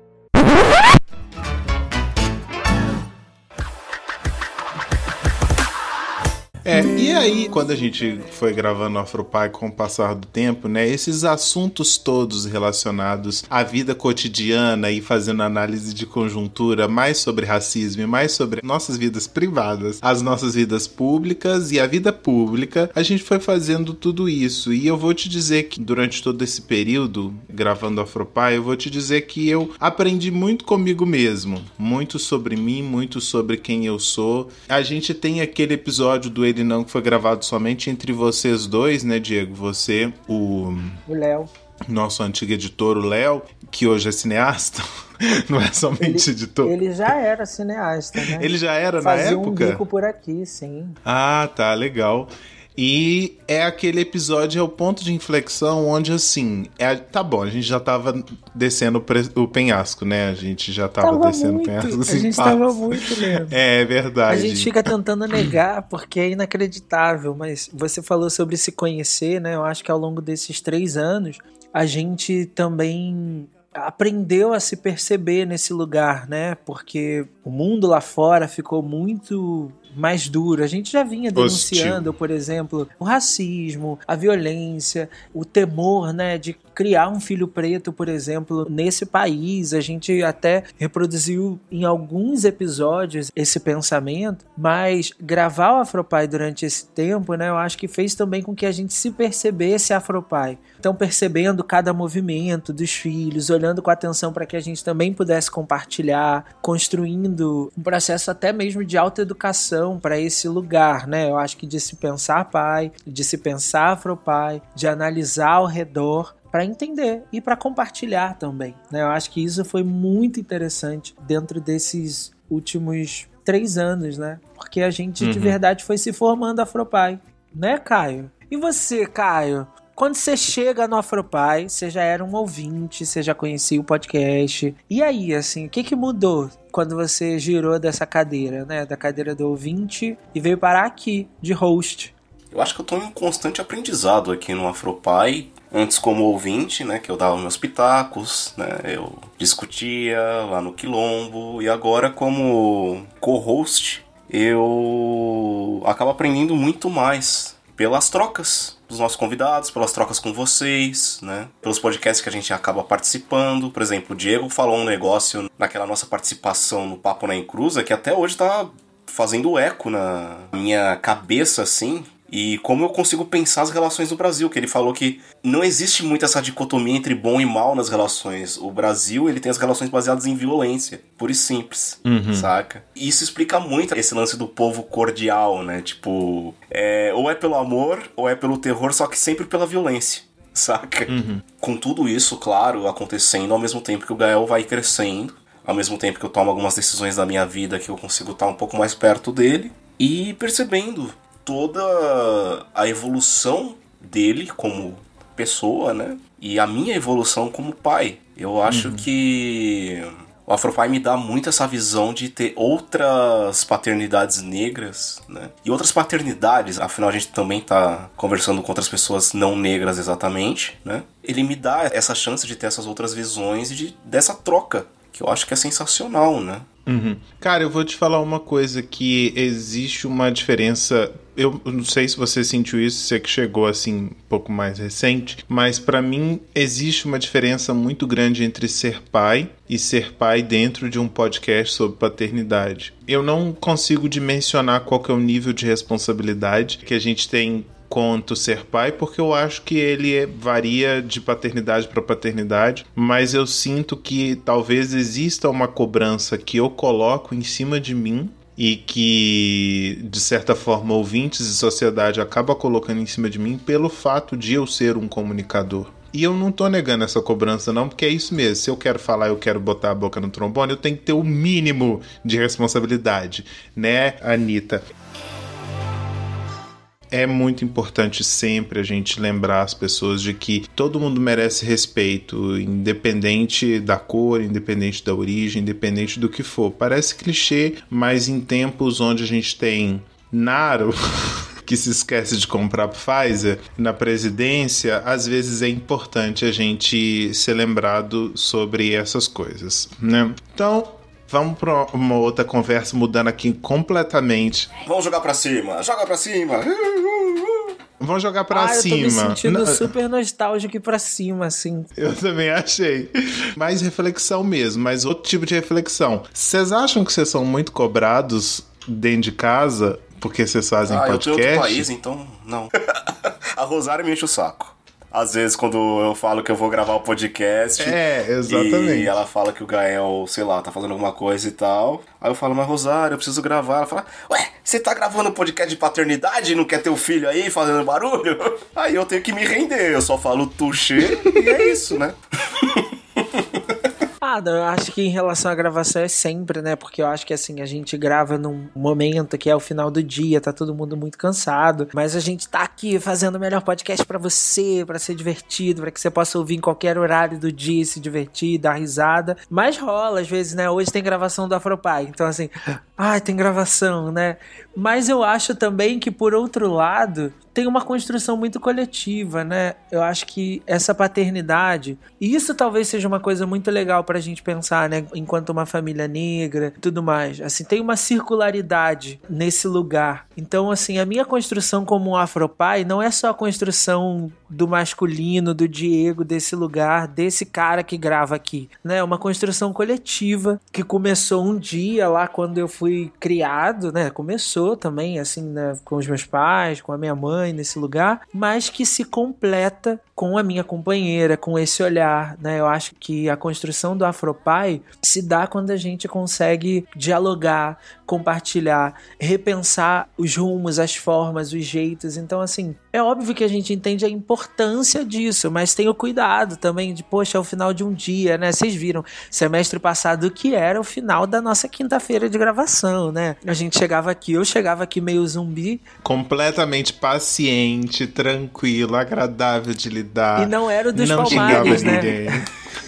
É, e aí, quando a gente foi gravando o Afropai com o passar do tempo, né, esses assuntos todos relacionados à vida cotidiana e fazendo análise de conjuntura mais sobre racismo e mais sobre nossas vidas privadas, as nossas vidas públicas e a vida pública, a gente foi fazendo tudo isso. E eu vou te dizer que durante todo esse período, gravando o Afropai, eu vou te dizer que eu aprendi muito comigo mesmo, muito sobre mim, muito sobre quem eu sou. A gente tem aquele episódio do Ele Não, que foi gravado somente entre vocês dois, né, Diego? Você, o... O Léo. Nosso antigo editor, o Léo, que hoje é cineasta. Não é somente ele, editor. Ele já era cineasta, né? Ele já era Fazia na época? Fazia um bico por aqui, sim. Ah, tá, legal. E é aquele episódio, é o ponto de inflexão onde, assim, é, tá bom, a gente já tava descendo o penhasco, né? A gente já tava, tava descendo muito, o penhasco. Assim, a gente pá. tava muito lento. É, é verdade. A gente fica tentando negar porque é inacreditável, mas você falou sobre se conhecer, né? Eu acho que ao longo desses três anos, a gente também aprendeu a se perceber nesse lugar, né? Porque o mundo lá fora ficou muito mais duro. A gente já vinha denunciando, Hostil. por exemplo, o racismo, a violência, o temor, né, de criar um filho preto, por exemplo, nesse país. A gente até reproduziu em alguns episódios esse pensamento, mas gravar o Afropai durante esse tempo, né, eu acho que fez também com que a gente se percebesse Afropai. Então, percebendo cada movimento dos filhos, olhando com atenção para que a gente também pudesse compartilhar, construindo um processo até mesmo de autoeducação para esse lugar, né? Eu acho que de se pensar pai, de se pensar afropai, de analisar ao redor, para entender e para compartilhar também, né? Eu acho que isso foi muito interessante dentro desses últimos três anos, né? Porque a gente uhum. de verdade foi se formando afropai, né, Caio? E você, Caio? Quando você chega no Afropai, você já era um ouvinte, você já conhecia o podcast. E aí, assim, o que que mudou quando você girou dessa cadeira, né? Da cadeira do ouvinte e veio parar aqui, de host? Eu acho que eu tô em um constante aprendizado aqui no Afropai. Antes como ouvinte, né, que eu dava meus pitacos, né, eu discutia lá no Quilombo. E agora como co-host, eu acabo aprendendo muito mais pelas trocas dos nossos convidados, pelas trocas com vocês, né, pelos podcasts que a gente acaba participando. Por exemplo, o Diego falou um negócio naquela nossa participação no Papo na Encruza que até hoje tá fazendo eco na minha cabeça, assim. E como eu consigo pensar as relações no Brasil, que ele falou que não existe muito essa dicotomia entre bom e mal nas relações. O Brasil, ele tem as relações baseadas em violência, pura e simples, uhum. saca? E isso explica muito esse lance do povo cordial, né? Tipo, é, ou é pelo amor, ou é pelo terror, só que sempre pela violência, saca? Uhum. Com tudo isso, claro, acontecendo ao mesmo tempo que o Gael vai crescendo, ao mesmo tempo que eu tomo algumas decisões da minha vida que eu consigo estar um pouco mais perto dele, e percebendo toda a evolução dele como pessoa, né? E a minha evolução como pai. Eu acho uhum. que o Afropai me dá muito essa visão de ter outras paternidades negras, né? E outras paternidades, afinal a gente também tá conversando com outras pessoas não negras exatamente, né? Ele me dá essa chance de ter essas outras visões e de, dessa troca, que eu acho que é sensacional, né? Uhum. Cara, eu vou te falar uma coisa, que existe uma diferença. Eu não sei se você sentiu isso, você que chegou assim um pouco mais recente, mas pra mim existe uma diferença muito grande entre ser pai e ser pai dentro de um podcast sobre paternidade. Eu não consigo dimensionar qual que é o nível de responsabilidade que a gente tem quanto ser pai, porque eu acho que ele varia de paternidade para paternidade, mas eu sinto que talvez exista uma cobrança que eu coloco em cima de mim e que, de certa forma, ouvintes e sociedade acaba colocando em cima de mim pelo fato de eu ser um comunicador. E eu não tô negando essa cobrança não, porque é isso mesmo. Se eu quero falar, eu quero botar a boca no trombone, eu tenho que ter o mínimo de responsabilidade, né, Anitta? É muito importante sempre a gente lembrar as pessoas de que todo mundo merece respeito, independente da cor, independente da origem, independente do que for. Parece clichê, mas em tempos onde a gente tem Naro que se esquece de comprar Pfizer na presidência, às vezes é importante a gente ser lembrado sobre essas coisas, né? Então, vamos para uma outra conversa, mudando aqui completamente. Vamos jogar pra cima, joga pra cima. Vamos jogar pra ah, cima. Eu tô me sentindo super nostálgico e pra cima, assim. Eu também achei. Mais reflexão mesmo, mas outro tipo de reflexão. Vocês acham que vocês são muito cobrados dentro de casa porque vocês fazem ah, podcast? Eu tô em outro país, então não. A Rosário me enche o saco. Às vezes, quando eu falo que eu vou gravar o podcast... É, exatamente. E ela fala que o Gael, sei lá, tá fazendo alguma coisa e tal. Aí eu falo, mas Rosário, eu preciso gravar. Ela fala, ué, você tá gravando um podcast de paternidade e não quer ter o filho aí fazendo barulho? Aí eu tenho que me render, eu só falo tuxê e é isso, né? Ah, eu acho que em relação à gravação é sempre, né? Porque eu acho que assim, a gente grava num momento que é o final do dia, tá todo mundo muito cansado, mas a gente tá aqui fazendo o melhor podcast pra você, pra ser divertido, pra que você possa ouvir em qualquer horário do dia e se divertir, dar risada. Mas rola, às vezes, né? Hoje tem gravação do Afropai, então assim, ai, tem gravação, né? Mas eu acho também que, por outro lado, tem uma construção muito coletiva, né? Eu acho que essa paternidade, e isso talvez seja uma coisa muito legal pra gente pensar, né? Enquanto uma família negra e tudo mais. Assim, tem uma circularidade nesse lugar. Então, assim, a minha construção como um afropai não é só a construção do masculino, do Diego, desse lugar, desse cara que grava aqui, né? Uma construção coletiva que começou um dia lá quando eu fui criado, né? Começou também, assim, né? Com os meus pais, com a minha mãe nesse lugar, mas que se completa com a minha companheira, com esse olhar, né? Eu acho que a construção do Afropai se dá quando a gente consegue dialogar, compartilhar, repensar os rumos, as formas, os jeitos. Então, assim, é óbvio que a gente entende a importância disso, mas tem o cuidado também de, poxa, é o final de um dia, né? Vocês viram, semestre passado, que era o final da nossa quinta-feira de gravação, né? A gente chegava aqui, eu chegava aqui meio zumbi. Completamente paciente, tranquilo, agradável de lidar. E não era o dos não palmares, né? Ninguém.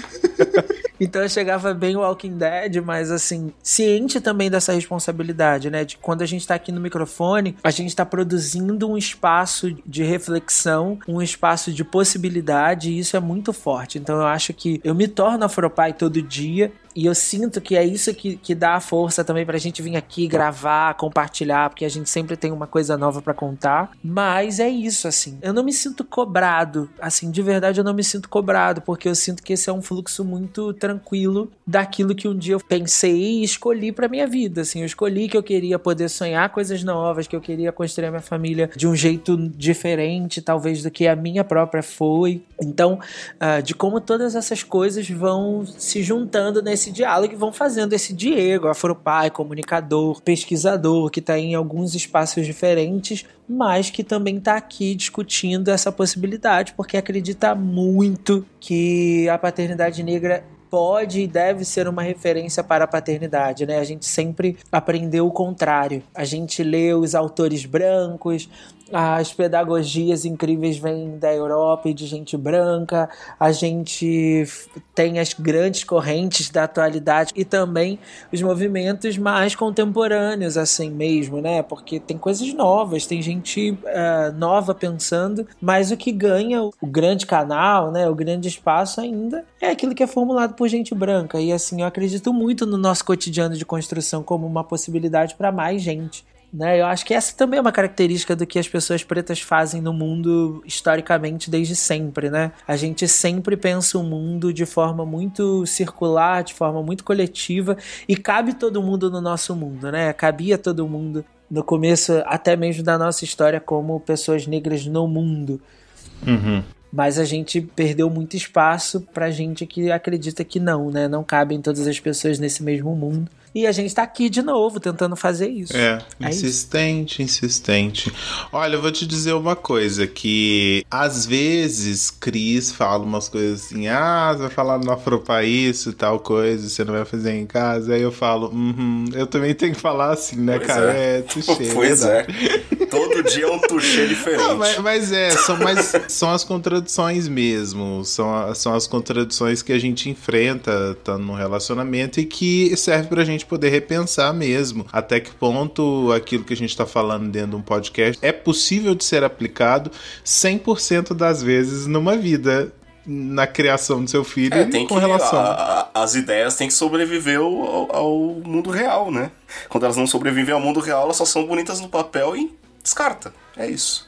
Então eu chegava bem Walking Dead, mas assim, ciente também dessa responsabilidade, né? De quando a gente tá aqui no microfone, a gente tá produzindo um espaço de reflexão, um espaço de possibilidade, e isso é muito forte. Então eu acho que eu me torno Afropai todo dia, e eu sinto que é isso que, que dá a força também pra gente vir aqui gravar, compartilhar, porque a gente sempre tem uma coisa nova pra contar. Mas é isso, assim. Eu não me sinto cobrado, assim, de verdade eu não me sinto cobrado, porque eu sinto que esse é um fluxo muito tranquilo daquilo que um dia eu pensei e escolhi pra minha vida, assim. Eu escolhi que eu queria poder sonhar coisas novas, que eu queria construir a minha família de um jeito diferente, talvez, do que a minha própria foi. Então, uh, de como todas essas coisas vão se juntando nesse esse diálogo e vão fazendo esse Diego, Afropai, comunicador, pesquisador, que está em alguns espaços diferentes, mas que também está aqui discutindo essa possibilidade, porque acredita muito que a paternidade negra pode e deve ser uma referência para a paternidade, né? A gente sempre aprendeu o contrário. A gente lê os autores brancos, as pedagogias incríveis vêm da Europa e de gente branca, a gente tem as grandes correntes da atualidade e também os movimentos mais contemporâneos, assim mesmo, né? Porque tem coisas novas, tem gente uh, nova pensando, mas o que ganha o grande canal, né? O grande espaço ainda é aquilo que é formulado por gente branca. E assim, eu acredito muito no nosso cotidiano de construção como uma possibilidade para mais gente. Né? Eu acho que essa também é uma característica do que as pessoas pretas fazem no mundo historicamente desde sempre, né? A gente sempre pensa o mundo de forma muito circular, de forma muito coletiva, e cabe todo mundo no nosso mundo, né? Cabia todo mundo no começo até mesmo da nossa história como pessoas negras no mundo. Uhum. Mas a gente perdeu muito espaço pra gente que acredita que não, né? Não cabem todas as pessoas nesse mesmo mundo. E a gente tá aqui de novo tentando fazer isso. É, é insistente, isso. insistente. Olha, eu vou te dizer uma coisa, que às vezes Cris fala umas coisas assim, ah, você vai falar no Afropai isso e tal coisa, você não vai fazer em casa. Aí eu falo, uhum, eu também tenho que falar assim, né, pois cara? É, é tuxê. Pois é. Todo dia é um tuxê diferente. Não, mas, mas é, são, mais, são as contradições mesmo, são, são as contradições que a gente enfrenta tá, no relacionamento e que serve pra gente poder repensar mesmo até que ponto aquilo que a gente tá falando dentro de um podcast é possível de ser aplicado cem por cento das vezes numa vida, na criação do seu filho é, tem com que, relação. A, a, as ideias têm que sobreviver ao, ao mundo real, né? Quando elas não sobrevivem ao mundo real, elas só são bonitas no papel e descarta. É isso.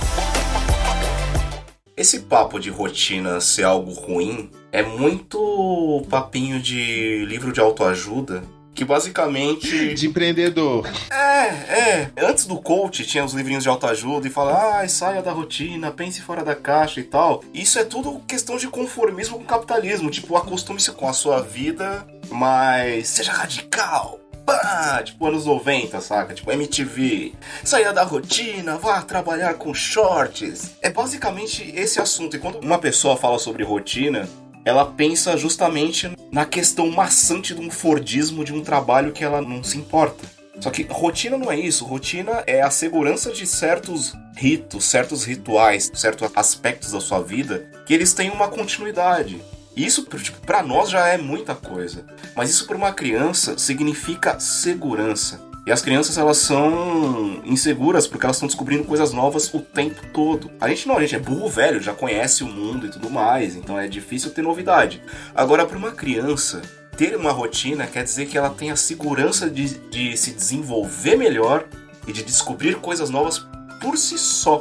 Esse papo de rotina ser algo ruim é muito papinho de livro de autoajuda, que basicamente... De empreendedor. É, é. Antes do coach tinha os livrinhos de autoajuda e fala, ah, saia da rotina, pense fora da caixa e tal. Isso é tudo questão de conformismo com o capitalismo. Tipo, acostume-se com a sua vida, mas seja radical. Pá, tipo anos noventa, saca? Tipo M T V. Saia da rotina, vá trabalhar com shorts. É basicamente esse assunto. E quando uma pessoa fala sobre rotina, ela pensa justamente na questão maçante de um fordismo de um trabalho que ela não se importa. Só que rotina não é isso. Rotina é a segurança de certos ritos, certos rituais, certos aspectos da sua vida que eles têm uma continuidade. Isso, tipo, pra nós já é muita coisa. Mas isso para uma criança significa segurança. E as crianças, elas são inseguras porque elas estão descobrindo coisas novas o tempo todo. A gente não, a gente é burro velho, já conhece o mundo e tudo mais, então é difícil ter novidade. Agora, para uma criança, ter uma rotina quer dizer que ela tem a segurança de, de se desenvolver melhor e de descobrir coisas novas por si só.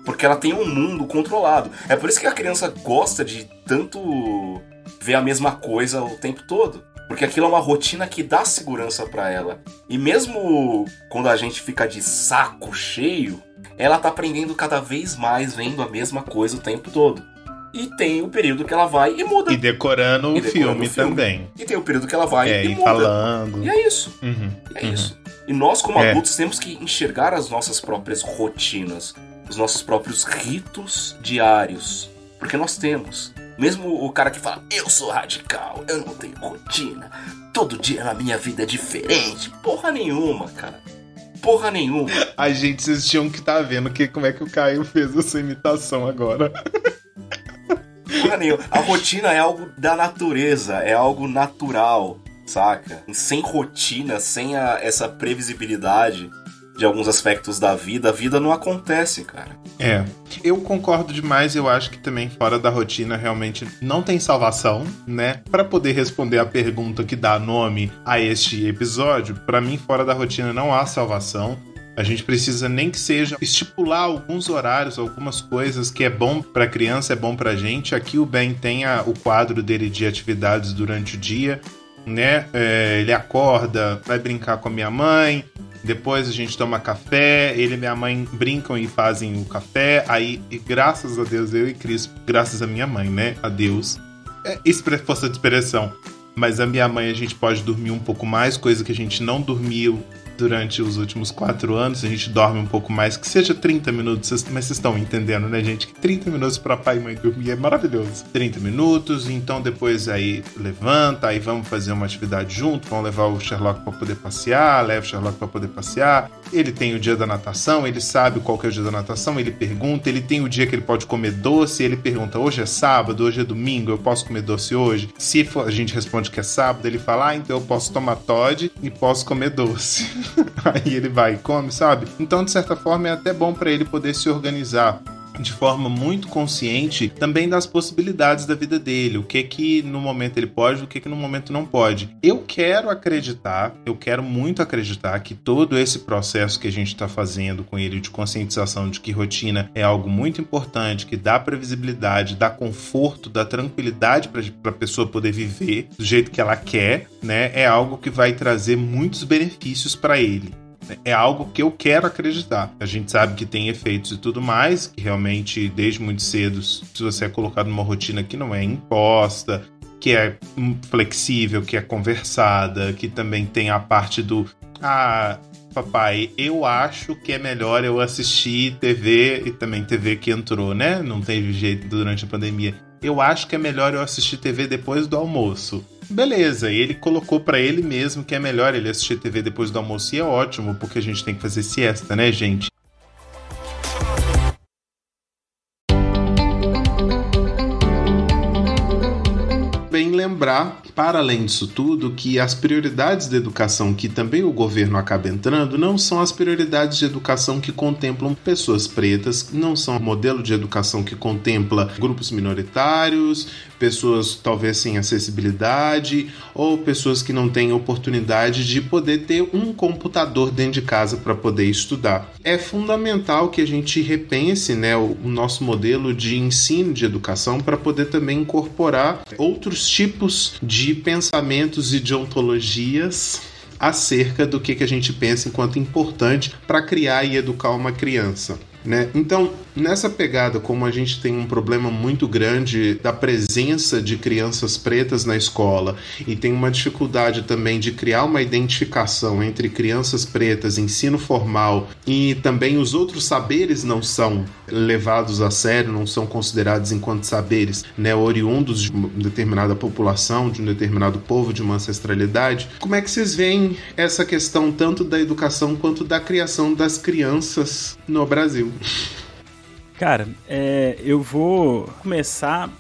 porque ela tem um mundo controlado. É por isso que a criança gosta de tanto ver a mesma coisa o tempo todo, porque aquilo é uma rotina que dá segurança pra ela. E mesmo quando a gente fica de saco cheio, ela tá aprendendo cada vez mais vendo a mesma coisa o tempo todo. E tem o período que ela vai e muda. E decorando, e decorando filme, o filme também. E tem o período que ela vai é, e, e muda. falando. E é isso. Uhum, e é uhum. isso. E nós, como é. adultos, temos que enxergar as nossas próprias rotinas, os nossos próprios ritos diários. Porque nós temos. Mesmo o cara que fala, eu sou radical, eu não tenho rotina, todo dia na minha vida é diferente. Porra nenhuma, cara. Porra nenhuma. A gente, vocês tinham que estar tá vendo que, como é que o Caio fez essa imitação agora. Porra nenhuma. A rotina é algo da natureza, é algo natural, saca? Sem rotina, sem a, essa previsibilidade de alguns aspectos da vida, a vida não acontece, cara. É, eu concordo demais, eu acho que também fora da rotina realmente não tem salvação, né? Para poder responder a pergunta que dá nome a este episódio, para mim fora da rotina não há salvação. A gente precisa nem que seja estipular alguns horários, algumas coisas que é bom para criança, é bom pra gente. Aqui o Ben tem a, o quadro dele de atividades durante o dia, né? É, ele acorda, vai brincar com a minha mãe, depois a gente toma café, ele e minha mãe brincam e fazem o café, aí, e graças a Deus, eu e Cris, graças a minha mãe, né? A Deus. É, isso é força de expressão. Mas a minha mãe a gente pode dormir um pouco mais, coisa que a gente não dormiu durante os últimos quatro anos, a gente dorme um pouco mais, que seja trinta minutos, mas vocês estão entendendo, né, gente? Que trinta minutos para pai e mãe dormir é maravilhoso. trinta minutos, então depois aí levanta, aí vamos fazer uma atividade junto, vamos levar o Sherlock para poder passear, leva o Sherlock para poder passear. Ele tem o dia da natação, ele sabe qual que é o dia da natação, ele pergunta, ele tem o dia que ele pode comer doce, ele pergunta, hoje é sábado, hoje é domingo, eu posso comer doce hoje? Se for, a gente responde que é sábado, ele fala, ah, então eu posso tomar Todd e posso comer doce. Aí ele vai e come, sabe? Então, de certa forma, é até bom para ele poder se organizar de forma muito consciente também das possibilidades da vida dele, o que que no momento ele pode, o que que no momento não pode. Eu quero acreditar, eu quero muito acreditar que todo esse processo que a gente está fazendo com ele de conscientização de que rotina é algo muito importante, que dá previsibilidade, dá conforto, dá tranquilidade para a pessoa poder viver do jeito que ela quer, né? É algo que vai trazer muitos benefícios para ele. É algo que eu quero acreditar. A gente sabe que tem efeitos e tudo mais, que realmente, desde muito cedo, se você é colocado numa rotina que não é imposta, que é flexível, que é conversada, que também tem a parte do ah, papai, eu acho que é melhor eu assistir T V, e também T V que entrou, né? Não teve jeito durante a pandemia. Eu acho que é melhor eu assistir T V depois do almoço. Beleza, e ele colocou pra ele mesmo que é melhor ele assistir T V depois do almoço, e é ótimo, porque a gente tem que fazer siesta, né, gente? Bem lembrar, para além disso tudo, que as prioridades da educação que também o governo acaba entrando não são as prioridades de educação que contemplam pessoas pretas, não são o modelo de educação que contempla grupos minoritários, pessoas talvez sem acessibilidade ou pessoas que não têm oportunidade de poder ter um computador dentro de casa para poder estudar. É fundamental que a gente repense, né, o, o nosso modelo de ensino de educação para poder também incorporar outros tipos de pensamentos e de ontologias acerca do que, que a gente pensa enquanto importante para criar e educar uma criança. Né? Então, nessa pegada, como a gente tem um problema muito grande da presença de crianças pretas na escola e tem uma dificuldade também de criar uma identificação entre crianças pretas, ensino formal, e também os outros saberes não são levados a sério, não são considerados enquanto saberes, né, oriundos de uma determinada população, de um determinado povo, de uma ancestralidade. Como é que vocês veem essa questão tanto da educação quanto da criação das crianças no Brasil? Cara, é, eu vou começar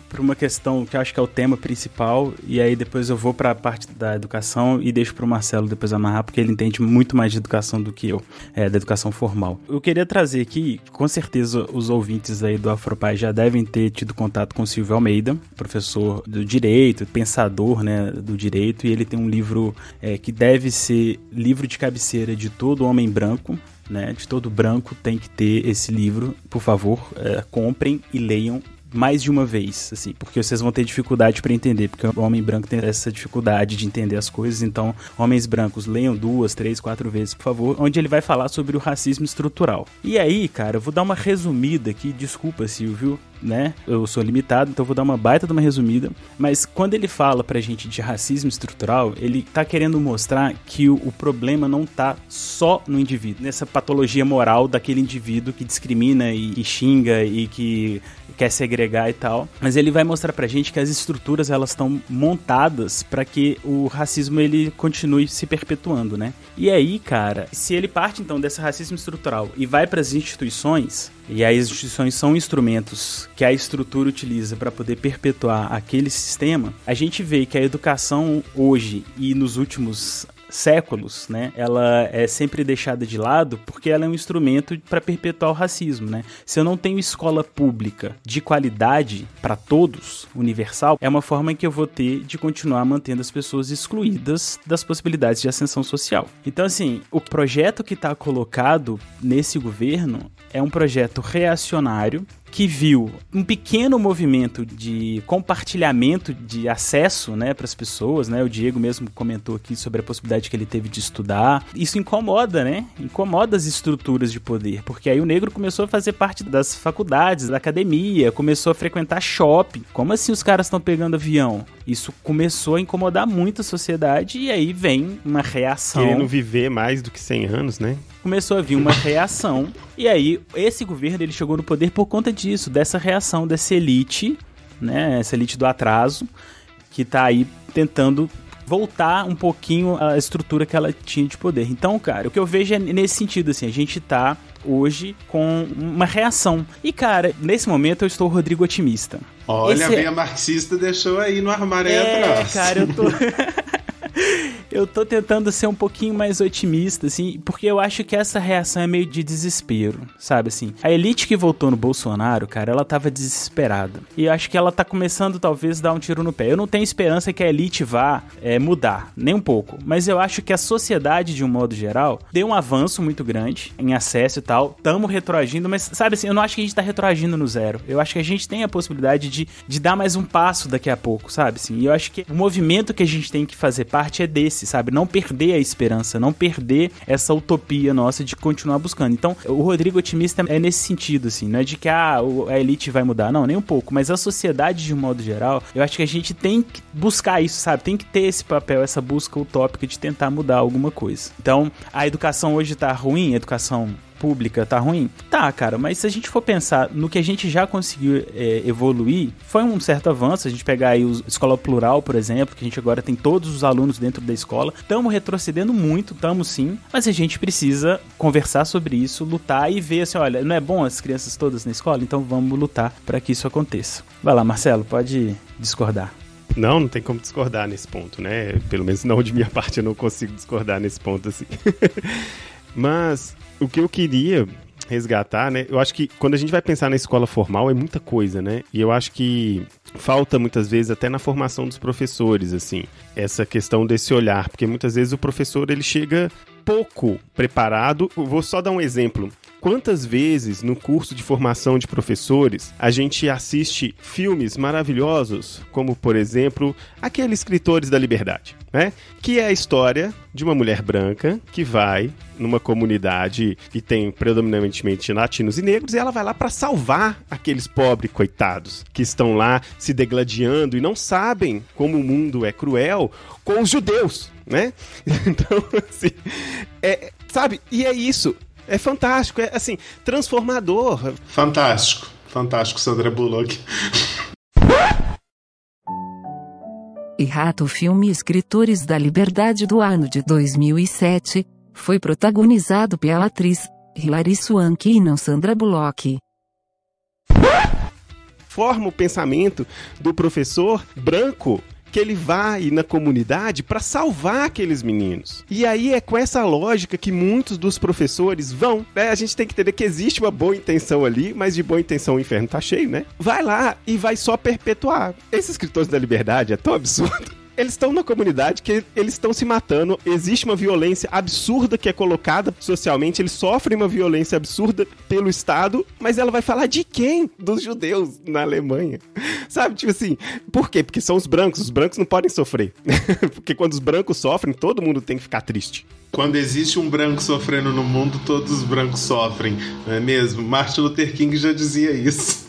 para uma questão que eu acho que é o tema principal, e aí depois eu vou para a parte da educação e deixo para o Marcelo depois amarrar, porque ele entende muito mais de educação do que eu, é, da educação formal. Eu queria trazer aqui, com certeza os ouvintes aí do Afropai já devem ter tido contato com o Silvio Almeida, professor do direito, pensador, né, do direito, e ele tem um livro é, que deve ser livro de cabeceira de todo homem branco, né, de todo branco tem que ter esse livro, por favor, é, comprem e leiam mais de uma vez, assim, porque vocês vão ter dificuldade para entender, porque o homem branco tem essa dificuldade de entender as coisas, então homens brancos leiam duas, três, quatro vezes, por favor, onde ele vai falar sobre o racismo estrutural. E aí, cara, eu vou dar uma resumida aqui, desculpa, Silvio, né, eu sou limitado, então eu vou dar uma baita de uma resumida, mas quando ele fala pra gente de racismo estrutural, ele tá querendo mostrar que o, o problema não tá só no indivíduo, nessa patologia moral daquele indivíduo que discrimina e que xinga e que quer segregar e tal, mas ele vai mostrar pra gente que as estruturas elas estão montadas para que o racismo ele continue se perpetuando, né? E aí, cara, se ele parte então desse racismo estrutural e vai para as instituições, e as instituições são instrumentos que a estrutura utiliza para poder perpetuar aquele sistema, a gente vê que a educação hoje e nos últimos séculos, né, ela é sempre deixada de lado porque ela é um instrumento para perpetuar o racismo, né? Se eu não tenho escola pública de qualidade para todos, universal, é uma forma em que eu vou ter de continuar mantendo as pessoas excluídas das possibilidades de ascensão social. Então, assim, o projeto que está colocado nesse governo é um projeto reacionário que viu um pequeno movimento de compartilhamento de acesso, né, para as pessoas, né? O Diego mesmo comentou aqui sobre a possibilidade que ele teve de estudar. Isso incomoda, né? Incomoda as estruturas de poder, porque aí o negro começou a fazer parte das faculdades, da academia, começou a frequentar shopping. Como assim os caras estão pegando avião? Isso começou a incomodar muito a sociedade e aí vem uma reação. Querendo viver mais do que cem anos, né? Começou a vir uma reação e aí esse governo ele chegou no poder por conta disso, dessa reação dessa elite, né, essa elite do atraso, que tá aí tentando voltar um pouquinho a estrutura que ela tinha de poder. Então, cara, o que eu vejo é nesse sentido, assim, a gente tá hoje com uma reação. E, cara, nesse momento eu estou Rodrigo otimista. Olha, Esse... a veia marxista deixou aí no armário é, aí atrás. cara, eu tô... Eu tô tentando ser um pouquinho mais otimista, assim, porque eu acho que essa reação é meio de desespero, sabe, assim. A elite que votou no Bolsonaro, cara, ela tava desesperada. E eu acho que ela tá começando, talvez, a dar um tiro no pé. Eu não tenho esperança que a elite vá é, mudar, nem um pouco. Mas eu acho que a sociedade, de um modo geral, deu um avanço muito grande em acesso e tal. Tamo retroagindo, mas, sabe, assim, eu não acho que a gente tá retroagindo no zero. Eu acho que a gente tem a possibilidade de, de dar mais um passo daqui a pouco, sabe, assim. E eu acho que o movimento que a gente tem que fazer parte é desse, sabe? Não perder a esperança, não perder essa utopia nossa de continuar buscando. Então, o Rodrigo otimista é nesse sentido, assim, não é de que ah, a elite vai mudar, não, nem um pouco, mas a sociedade de um modo geral, eu acho que a gente tem que buscar isso, sabe? Tem que ter esse papel, essa busca utópica de tentar mudar alguma coisa. Então, a educação hoje tá ruim, a educação pública tá ruim? Tá, cara, mas se a gente for pensar no que a gente já conseguiu é, evoluir, foi um certo avanço. A gente pegar aí a escola plural, por exemplo, que a gente agora tem todos os alunos dentro da escola, estamos retrocedendo muito, estamos sim, mas a gente precisa conversar sobre isso, lutar e ver assim, olha, não é bom as crianças todas na escola? Então vamos lutar para que isso aconteça. Vai lá, Marcelo, pode discordar. Não, não tem como discordar nesse ponto, né? Pelo menos não de minha parte eu não consigo discordar nesse ponto assim. Mas o que eu queria resgatar, né? Eu acho que quando a gente vai pensar na escola formal é muita coisa, né? E eu acho que falta muitas vezes até na formação dos professores, assim, essa questão desse olhar, porque muitas vezes o professor ele chega pouco preparado. Eu vou só dar um exemplo. Quantas vezes no curso de formação de professores a gente assiste filmes maravilhosos, como, por exemplo, aqueles Escritores da Liberdade, né? Que é a história de uma mulher branca que vai numa comunidade que tem predominantemente latinos e negros e ela vai lá para salvar aqueles pobres coitados que estão lá se degladiando e não sabem como o mundo é cruel com os judeus, né? Então, assim, é, sabe? E é isso. É fantástico, é assim, transformador. Fantástico, fantástico, Sandra Bullock. Errata, o filme Escritores da Liberdade do ano de dois mil e sete, foi protagonizado pela atriz Hilary Swank e não Sandra Bullock. transforma o pensamento do professor branco que ele vai na comunidade para salvar aqueles meninos. E aí é com essa lógica que muitos dos professores vão, né? A gente tem que entender que existe uma boa intenção ali, mas de boa intenção o inferno tá cheio, né? Vai lá e vai só perpetuar. Esses escritores da liberdade é tão absurdo. Eles estão na comunidade que eles estão se matando, existe uma violência absurda que é colocada socialmente, eles sofrem uma violência absurda pelo Estado, mas ela vai falar de quem? Dos judeus na Alemanha. Sabe, tipo assim, por quê? Porque são os brancos, os brancos não podem sofrer. Porque quando os brancos sofrem, todo mundo tem que ficar triste. Quando existe um branco sofrendo no mundo, todos os brancos sofrem, não é mesmo? Martin Luther King já dizia isso.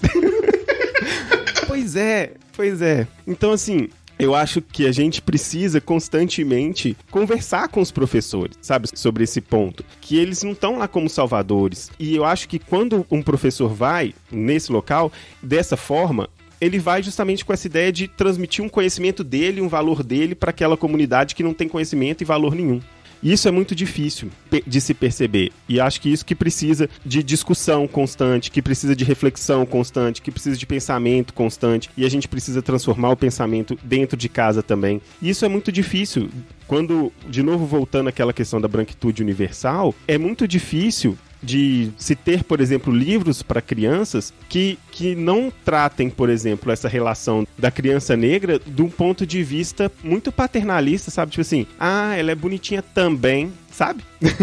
Pois é, pois é. Então, assim, eu acho que a gente precisa constantemente conversar com os professores, sabe, sobre esse ponto. Que eles não estão lá como salvadores. E eu acho que quando um professor vai nesse local, dessa forma, ele vai justamente com essa ideia de transmitir um conhecimento dele, um valor dele para aquela comunidade que não tem conhecimento e valor nenhum. Isso é muito difícil de se perceber. E acho que isso que precisa de discussão constante, que precisa de reflexão constante, que precisa de pensamento constante. E a gente precisa transformar o pensamento dentro de casa também. E isso é muito difícil. Quando, de novo, voltando àquela questão da branquitude universal, é muito difícil de se ter, por exemplo, livros para crianças que, que não tratem, por exemplo, essa relação da criança negra de um ponto de vista muito paternalista, sabe? Tipo assim, ah, ela é bonitinha também, sabe?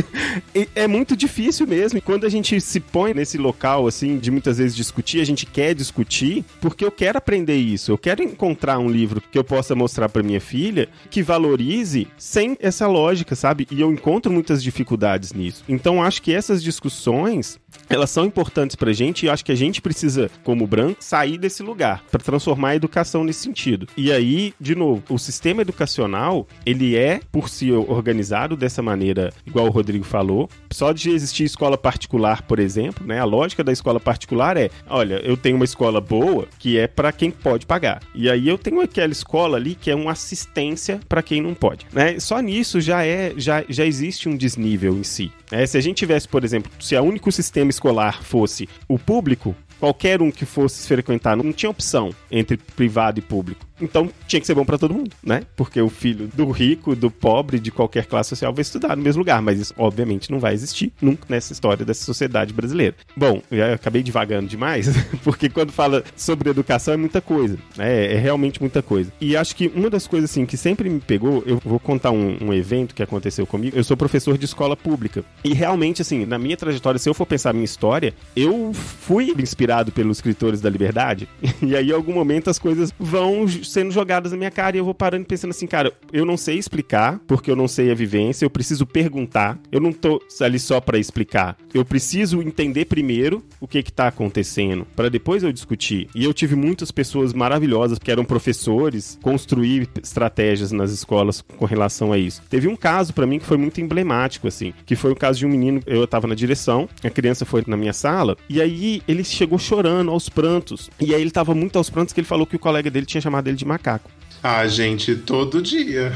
É muito difícil mesmo. E quando a gente se põe nesse local, assim, de muitas vezes discutir, a gente quer discutir porque eu quero aprender isso. Eu quero encontrar um livro que eu possa mostrar para minha filha que valorize sem essa lógica, sabe? E eu encontro muitas dificuldades nisso. Então, acho que essas discussões, elas são importantes pra gente e acho que a gente precisa, como branco, sair desse lugar para transformar a educação nesse sentido. E aí, de novo, o sistema educacional, ele é, por si organizado dessa maneira, igual o Rodrigo falou, só de existir escola particular, por exemplo, né? A lógica da escola particular é, olha, eu tenho uma escola boa que é para quem pode pagar. E aí eu tenho aquela escola ali que é uma assistência para quem não pode, né? Só nisso já é, já, já existe um desnível em si. É, se a gente tivesse, por exemplo, se o único sistema escolar fosse o público, qualquer um que fosse frequentar, não tinha opção entre privado e público. Então tinha que ser bom pra todo mundo, né? Porque o filho do rico, do pobre, de qualquer classe social vai estudar no mesmo lugar, mas isso obviamente não vai existir nunca nessa história dessa sociedade brasileira. Bom, eu acabei divagando demais, porque quando fala sobre educação é muita coisa, né? É realmente muita coisa. E acho que uma das coisas assim que sempre me pegou, eu vou contar um, um evento que aconteceu comigo. Eu sou professor de escola pública e realmente assim, na minha trajetória, se eu for pensar a minha história, eu fui inspirado pelos escritores da liberdade e aí em algum momento as coisas vão sendo jogadas na minha cara e eu vou parando e pensando assim, cara, eu não sei explicar porque eu não sei a vivência, eu preciso perguntar, eu não tô ali só pra explicar, eu preciso entender primeiro o que que tá acontecendo, pra depois eu discutir. E eu tive muitas pessoas maravilhosas que eram professores, construir estratégias nas escolas com relação a isso. Teve um caso pra mim que foi muito emblemático, assim, que foi o caso de um menino, eu tava na direção, a criança foi na minha sala, e aí ele chegou chorando aos prantos, e aí ele tava muito aos prantos que ele falou que o colega dele tinha chamado ele de macaco. Ah, gente, todo dia.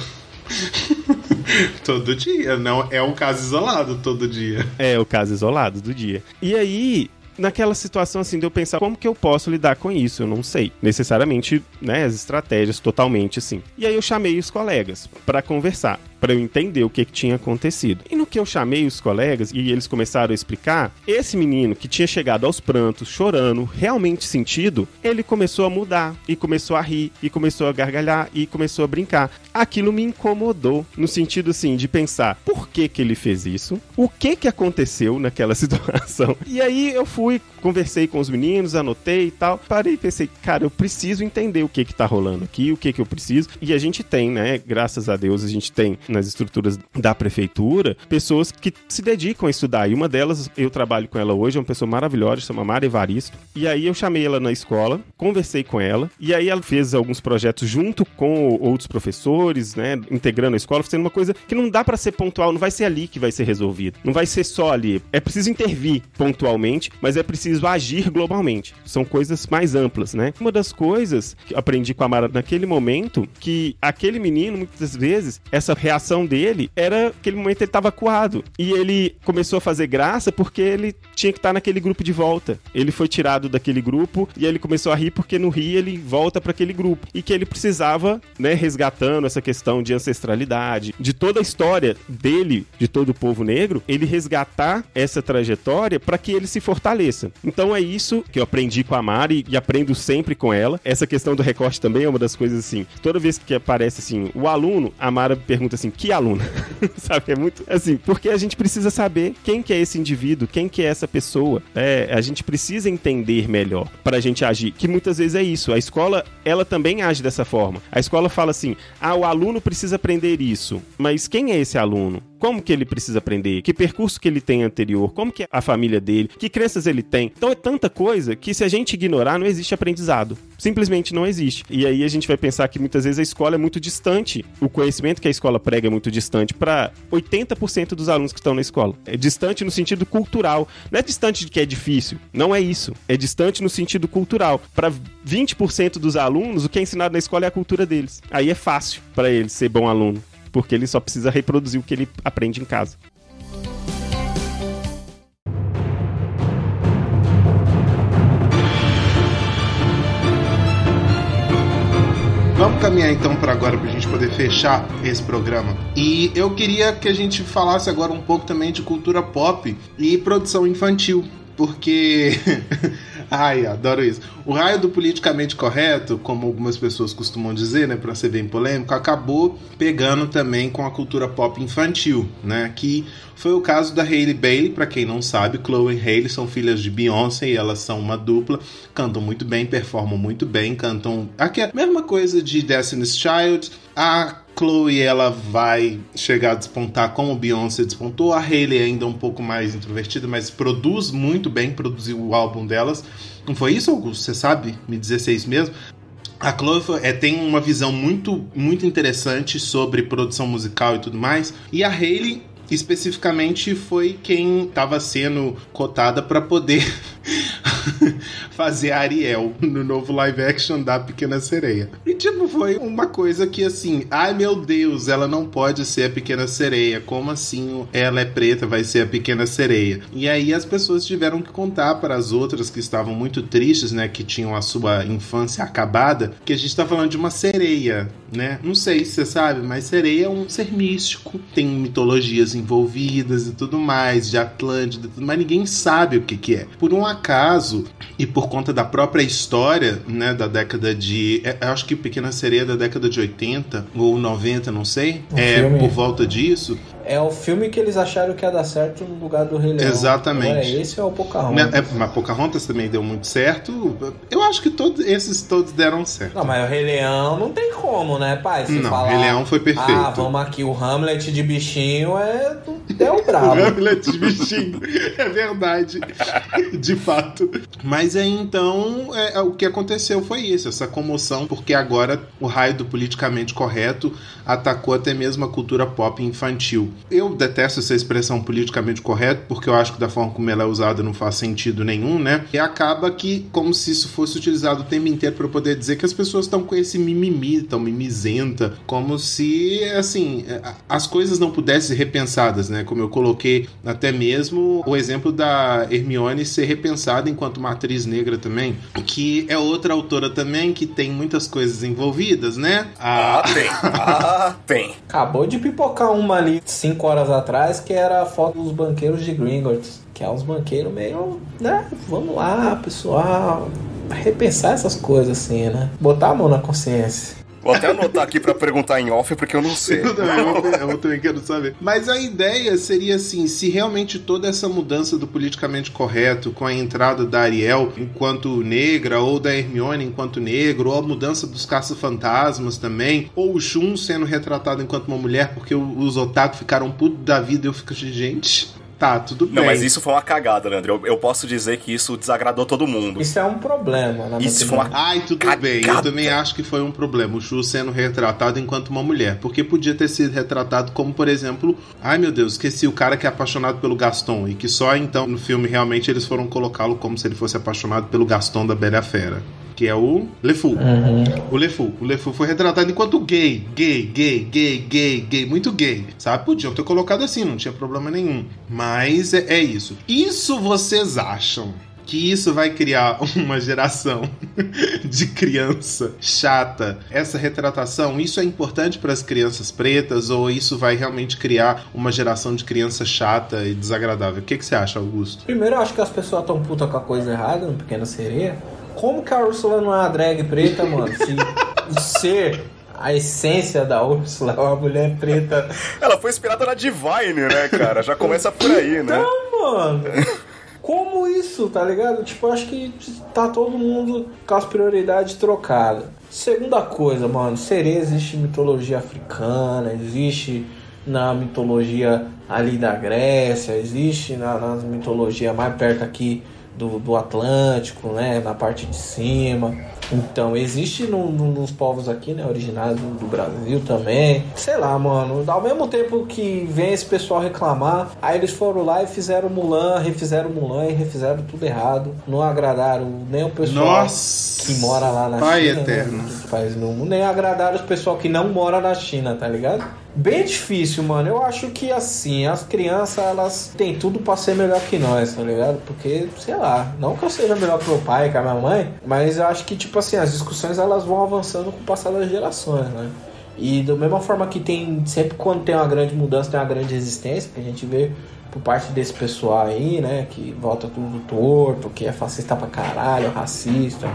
Todo dia, não é um caso isolado todo dia. É o caso isolado do dia. E aí, naquela situação assim, de eu pensar como que eu posso lidar com isso, eu não sei. Necessariamente, né, as estratégias totalmente assim. E aí eu chamei os colegas pra conversar, pra eu entender o que, que tinha acontecido. E no que eu chamei os colegas e eles começaram a explicar, esse menino que tinha chegado aos prantos, chorando, realmente sentido, ele começou a mudar, e começou a rir, e começou a gargalhar, e começou a brincar. Aquilo me incomodou, no sentido assim, de pensar, por que que ele fez isso? O que que aconteceu naquela situação? E aí eu fui, conversei com os meninos, anotei e tal, parei e pensei, cara, eu preciso entender o que que tá rolando aqui, o que que eu preciso. E a gente tem, né, graças a Deus, a gente tem nas estruturas da prefeitura, pessoas que se dedicam a estudar. E uma delas, eu trabalho com ela hoje, é uma pessoa maravilhosa, chama Mara Evaristo. E aí eu chamei ela na escola, conversei com ela, e aí ela fez alguns projetos junto com outros professores, né, integrando a escola, fazendo uma coisa que não dá pra ser pontual, não vai ser ali que vai ser resolvido. Não vai ser só ali. É preciso intervir pontualmente, mas é preciso agir globalmente. São coisas mais amplas, né? Uma das coisas que eu aprendi com a Mara naquele momento, que aquele menino, muitas vezes, essa reação reação dele era, aquele momento ele tava acuado. E ele começou a fazer graça porque ele tinha que estar naquele grupo de volta. Ele foi tirado daquele grupo e ele começou a rir porque no rir ele volta para aquele grupo. E que ele precisava, né, resgatando essa questão de ancestralidade, de toda a história dele, de todo o povo negro, ele resgatar essa trajetória para que ele se fortaleça. Então é isso que eu aprendi com a Mari e aprendo sempre com ela. Essa questão do recorte também é uma das coisas assim, toda vez que aparece assim, o aluno, a Mara pergunta assim, que aluno? Sabe, é muito assim, porque a gente precisa saber quem que é esse indivíduo, quem que é essa pessoa. É, a gente precisa entender melhor pra gente agir, que muitas vezes é isso. A escola, ela também age dessa forma. A escola fala assim, ah, o aluno precisa aprender isso, mas quem é esse aluno? Como que ele precisa aprender? Que percurso que ele tem anterior? Como que é a família dele? Que crenças ele tem? Então é tanta coisa que se a gente ignorar, não existe aprendizado. Simplesmente não existe. E aí a gente vai pensar que muitas vezes a escola é muito distante. O conhecimento que a escola prega é muito distante para oitenta por cento dos alunos que estão na escola. É distante no sentido cultural. Não é distante de que é difícil. Não é isso. É distante no sentido cultural. Para vinte por cento dos alunos, o que é ensinado na escola é a cultura deles. Aí é fácil para eles ser bom aluno, porque ele só precisa reproduzir o que ele aprende em casa. Vamos caminhar então para agora, para a gente poder fechar esse programa. E eu queria que a gente falasse agora um pouco também de cultura pop e produção infantil, porque... Ai, adoro isso. O raio do politicamente correto, como algumas pessoas costumam dizer, né, para ser bem polêmico, acabou pegando também com a cultura pop infantil, né, que foi o caso da Hailey Bailey. Para quem não sabe, Chloe e Hailey são filhas de Beyoncé e elas são uma dupla, cantam muito bem, performam muito bem, cantam aqui a mesma coisa de Destiny's Child. A Chloe, ela vai chegar a despontar como Beyoncé despontou. A Hailey é ainda um pouco mais introvertida, mas produz muito bem, produziu o álbum delas. Não foi isso, Augusto? Você sabe me dizer se é isso mesmo? A Chloe é, tem uma visão muito, muito interessante sobre produção musical e tudo mais. E a Hailey, especificamente, foi quem estava sendo cotada para poder fazer a Ariel no novo live action da Pequena Sereia. E tipo, foi uma coisa que assim, ai meu Deus, ela não pode ser a Pequena Sereia, como assim ela é preta, vai ser a Pequena Sereia? E aí as pessoas tiveram que contar para as outras que estavam muito tristes, né, que tinham a sua infância acabada, que a gente tá falando de uma sereia, né? Não sei se você sabe, mas sereia é um ser místico, tem mitologias envolvidas e tudo mais, de Atlântida, mas ninguém sabe o que que é. Por um acaso, e por conta da própria história, né, da década de... Eu acho que Pequena Sereia é da década de oitenta ou noventa, não sei. Um é filme. Por volta disso. É o filme que eles acharam que ia dar certo no lugar do Rei Leão. Exatamente. Agora, esse é o Pocahontas. É, mas Pocahontas também deu muito certo. Eu acho que todos esses todos deram certo. Não, mas o Rei Leão não tem como, né, pai? Se não, falar, o Rei Leão foi perfeito. Ah, vamos aqui, o Hamlet de bichinho é... Deu bravo. O Hamlet de bichinho. É verdade. De fato. Mas aí, então, é, o que aconteceu foi isso. Essa comoção, porque agora o raio do politicamente correto atacou até mesmo a cultura pop infantil. Eu detesto essa expressão politicamente correto, porque eu acho que da forma como ela é usada não faz sentido nenhum, né? E acaba que, como se isso fosse utilizado o tempo inteiro para poder dizer que as pessoas estão com esse mimimi, tão mimizenta, como se, assim, as coisas não pudessem ser repensadas, né? Como eu coloquei até mesmo o exemplo da Hermione ser repensada enquanto uma atriz negra também, que é outra autora também que tem muitas coisas envolvidas, né? Ah, ah tem. Ah, tem. Acabou de pipocar uma ali cinco horas atrás, que era a foto dos banqueiros de Gringotts, que é uns banqueiros meio, né, vamos lá, pessoal, repensar essas coisas assim, né, botar a mão na consciência. Vou até anotar aqui pra perguntar em off, porque eu não sei. Eu também, eu, eu também quero saber. Mas a ideia seria assim, se realmente toda essa mudança do politicamente correto, com a entrada da Ariel enquanto negra, ou da Hermione enquanto negro, ou a mudança dos caça-fantasmas também, ou o Shun sendo retratado enquanto uma mulher, porque os otaku ficaram putos da vida, e eu fico assim, gente... Tá, tudo bem. Não, mas isso foi uma cagada, Leandro. Eu, eu posso dizer que isso desagradou todo mundo. Isso é um problema, na Isso foi uma Ai, tudo cagada. bem. Eu também acho que foi um problema. O Chu sendo retratado enquanto uma mulher. Porque podia ter sido retratado como, por exemplo... Ai, meu Deus, esqueci o cara que é apaixonado pelo Gaston. E que só então, no filme, realmente, eles foram colocá-lo como se ele fosse apaixonado pelo Gaston da Bela e a Fera. Que é o LeFou. Uhum. O LeFou. O LeFou foi retratado enquanto gay. Gay, gay, gay, gay, gay. Muito gay. Sabe? Podiam ter colocado assim, não tinha problema nenhum. Mas é, é isso. Isso vocês acham que isso vai criar uma geração de criança chata? Essa retratação, isso é importante para as crianças pretas ou isso vai realmente criar uma geração de criança chata e desagradável? O que, que você acha, Augusto? Primeiro, eu acho que as pessoas estão putas com a coisa errada no Pequena Sereia. Como que a Úrsula não é uma drag preta, mano? Se ser a essência da Úrsula é uma mulher preta. Ela foi inspirada na Divine, né, cara? Já começa por aí, né? Então, mano... Como isso, tá ligado? Tipo, eu acho que tá todo mundo com as prioridades trocadas. Segunda coisa, mano, sereia existe em mitologia africana, existe na mitologia ali da Grécia, existe na, na mitologia mais perto aqui do, do Atlântico, né, na parte de cima. Então, existe no, no, nos povos aqui, né, originários do, do Brasil também. Sei lá, mano, ao mesmo tempo que vem esse pessoal reclamar, aí eles foram lá e fizeram Mulan, refizeram Mulan e refizeram tudo errado. Não agradaram nem o pessoal Nossa, que mora lá na Pai China, eterno. né, país no mundo, nem agradaram o pessoal que não mora na China, tá ligado? Bem difícil, mano. Eu acho que, assim, as crianças, elas têm tudo pra ser melhor que nós, tá ligado? Porque, sei lá, não que eu seja melhor que meu pai, que a minha mãe, mas eu acho que, tipo assim, as discussões, elas vão avançando com o passar das gerações, né? E da mesma forma que tem, sempre quando tem uma grande mudança, tem uma grande resistência, que a gente vê por parte desse pessoal aí, né, que volta tudo torto, que é fascista pra caralho, racista,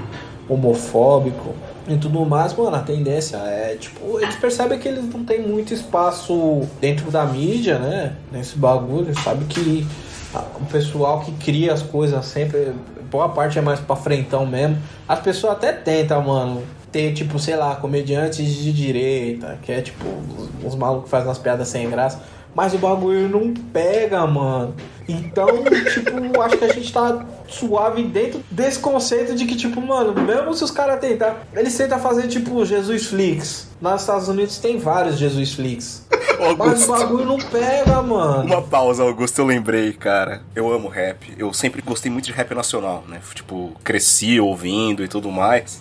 homofóbico e tudo mais, mano, a tendência é, tipo, eles percebem que eles não tem muito espaço dentro da mídia, né, nesse bagulho, sabe que o pessoal que cria as coisas sempre, boa parte é mais pra frentão mesmo, as pessoas até tentam, mano, ter, tipo, sei lá, comediantes de direita, que é, tipo, uns malucos que fazem umas piadas sem graça, mas o bagulho não pega, mano. Então, tipo, acho que a gente tá suave dentro desse conceito de que, tipo, mano, mesmo se os caras tentar, eles tentam fazer, tipo, Jesus Flix. Nos Estados Unidos tem vários Jesus Flix. Mas o bagulho não pega, mano. Uma pausa, Augusto, eu lembrei, cara. Eu amo rap. Eu sempre gostei muito de rap nacional, né? Tipo, cresci ouvindo e tudo mais.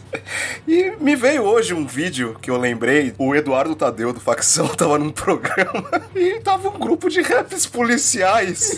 E me veio hoje um vídeo que eu lembrei. O Eduardo Tadeu, do Facção, tava num programa e tava um grupo de raps policiais.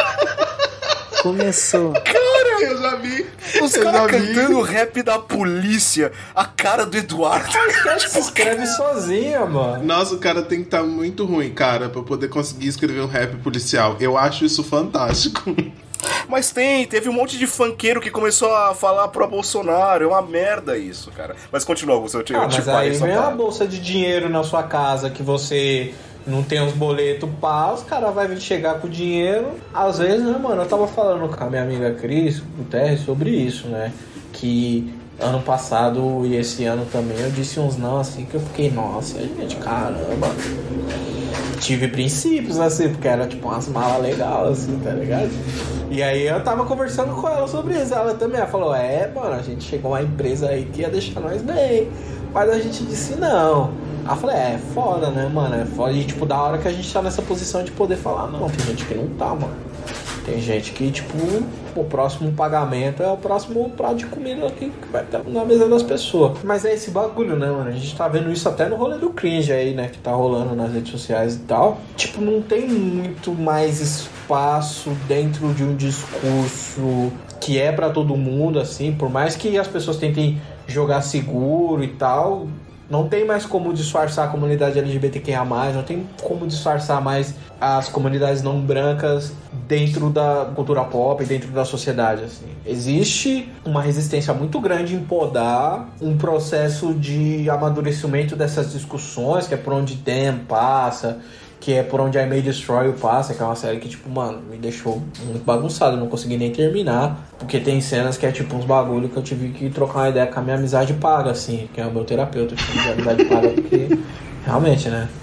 Começou. Cara, eu já vi. Os caras cantando rap da polícia. A cara do Eduardo. Acho que escreve sozinha, mano. Nossa, o cara tem que estar muito ruim, cara, pra poder conseguir escrever um rap policial. Eu acho isso fantástico. Mas tem, teve um monte de funkeiro que começou a falar pro Bolsonaro. É uma merda isso, cara. Mas continua, Augusto, eu te, ah, eu te mas aí vem pra... uma bolsa de dinheiro na sua casa que você não tem uns boletos pá, os caras vão vir chegar com o dinheiro. Às vezes, né, mano, eu tava falando com a minha amiga Cris Guterres sobre isso, né? Que ano passado e esse ano também eu disse uns não assim que eu fiquei, nossa, gente, caramba. Tive princípios, assim, porque era tipo umas malas legais, assim, tá ligado? E aí eu tava conversando com ela sobre isso. Ela também ela falou, é, mano, a gente chegou a uma empresa aí que ia deixar nós bem. Mas a gente disse não. Aí eu falei, é, é foda, né, mano? É foda. E tipo, da hora que a gente tá nessa posição de poder falar, não, tem gente que não tá, mano. Tem gente que, tipo, o próximo pagamento é o próximo prato de comida aqui que vai estar na mesa das pessoas. Mas é esse bagulho, né, mano? A gente tá vendo isso até no rolê do cringe aí, né? Que tá rolando nas redes sociais e tal. Tipo, não tem muito mais espaço dentro de um discurso que é pra todo mundo, assim. Por mais que as pessoas tentem jogar seguro e tal, não tem mais como disfarçar a comunidade L G B T Q I A mais, não tem como disfarçar mais as comunidades não brancas dentro da cultura pop, dentro da sociedade, assim. Existe uma resistência muito grande em podar um processo de amadurecimento dessas discussões, que é por onde Dem passa, que é por onde I May Destroy You passa, que é uma série que, tipo, mano, me deixou muito bagunçado, eu não consegui nem terminar, porque tem cenas que é, tipo, uns bagulho que eu tive que trocar uma ideia com a minha amizade paga, assim, que é o meu terapeuta, que é a amizade paga, porque, realmente, né, tem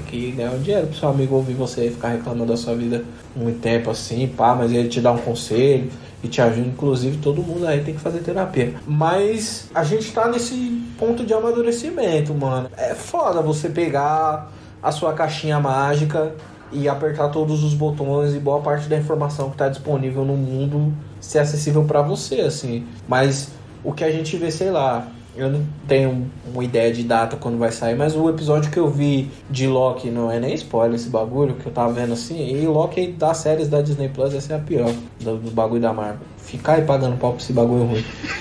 aqui ganhar um dinheiro pro seu amigo ouvir você e ficar reclamando da sua vida muito tempo assim, pá, mas ele te dá um conselho e te ajuda, inclusive todo mundo aí tem que fazer terapia. Mas a gente tá nesse ponto de amadurecimento, mano. É foda você pegar a sua caixinha mágica e apertar todos os botões e boa parte da informação que tá disponível no mundo ser acessível pra você, assim. Mas o que a gente vê, sei lá, eu não tenho uma ideia de data quando vai sair, mas o episódio que eu vi de Loki, não é nem spoiler esse bagulho, que eu tava vendo assim, e Loki das séries da Disney Plus, essa é a pior, do, do bagulho da Marvel. Ficar aí pagando pau pra esse bagulho ruim.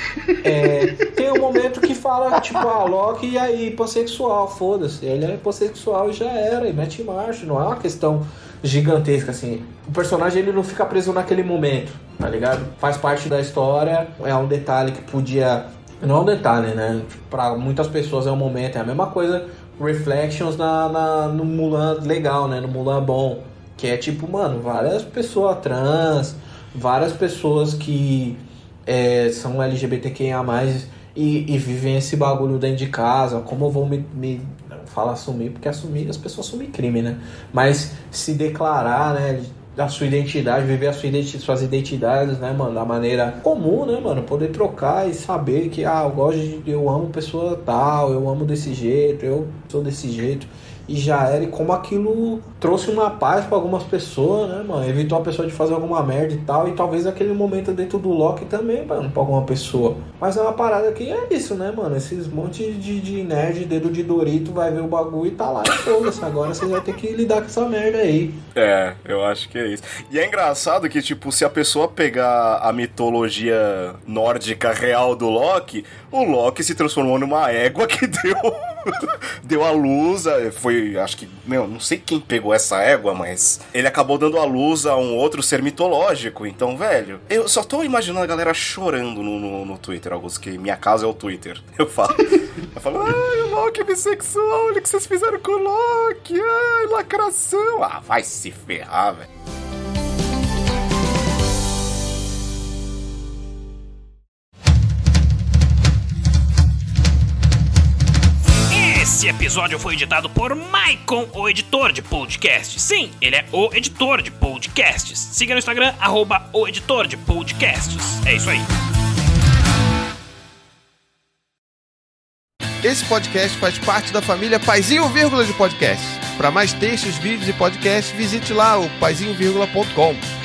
É, tem um momento que fala, tipo, ah, Loki e aí, hipossexual, foda-se. Ele é hipossexual e já era, e mete marcha, não é uma questão gigantesca, assim. O personagem, ele não fica preso naquele momento, tá ligado? Faz parte da história, é um detalhe que podia... Não é um detalhe, né? Pra muitas pessoas é um momento, é a mesma coisa Reflections na, na, no Mulan legal, né? No Mulan bom. Que é tipo, mano, várias pessoas trans, várias pessoas que é, são L G B T Q I A mais, e, e vivem esse bagulho dentro de casa. Como eu vou me... me fala assumir, porque assumir, as pessoas assumem crime, né? Mas se declarar, né? Da sua identidade, viver a sua identi- suas identidades, né, mano, da maneira comum, né, mano, poder trocar e saber que, ah, eu gosto de, eu amo pessoa tal, eu amo desse jeito, eu sou desse jeito, e já era, e como aquilo trouxe uma paz pra algumas pessoas, né, mano, evitou a pessoa de fazer alguma merda e tal, e talvez aquele momento dentro do Loki também, mano, pra alguma pessoa. Mas é uma parada que é isso, né, mano, esses montes de, de nerd, dedo de Dorito, vai ver o bagulho e tá lá, e foda-se, agora você vai ter que lidar com essa merda aí. É, eu acho que é isso. E é engraçado que, tipo, se a pessoa pegar a mitologia nórdica real do Loki, o Loki se transformou numa égua que deu... deu a luz, foi, acho que, meu, não sei quem pegou essa égua, mas ele acabou dando a luz a um outro ser mitológico, então, velho, eu só tô imaginando a galera chorando no, no, no Twitter, Augusto, que minha casa é o Twitter, eu falo, eu falo, ai, o Loki é bissexual, olha o que vocês fizeram com o Loki, ai, lacração, ah, vai se ferrar, velho. Esse episódio foi editado por Maicon, o editor de podcasts. Sim, ele é o editor de podcasts. Siga no Instagram, arroba o editor de podcasts. É isso aí. Esse podcast faz parte da família Paizinho Vírgula de Podcasts. Para mais textos, vídeos e podcasts, visite lá o paizinho vírgula ponto com.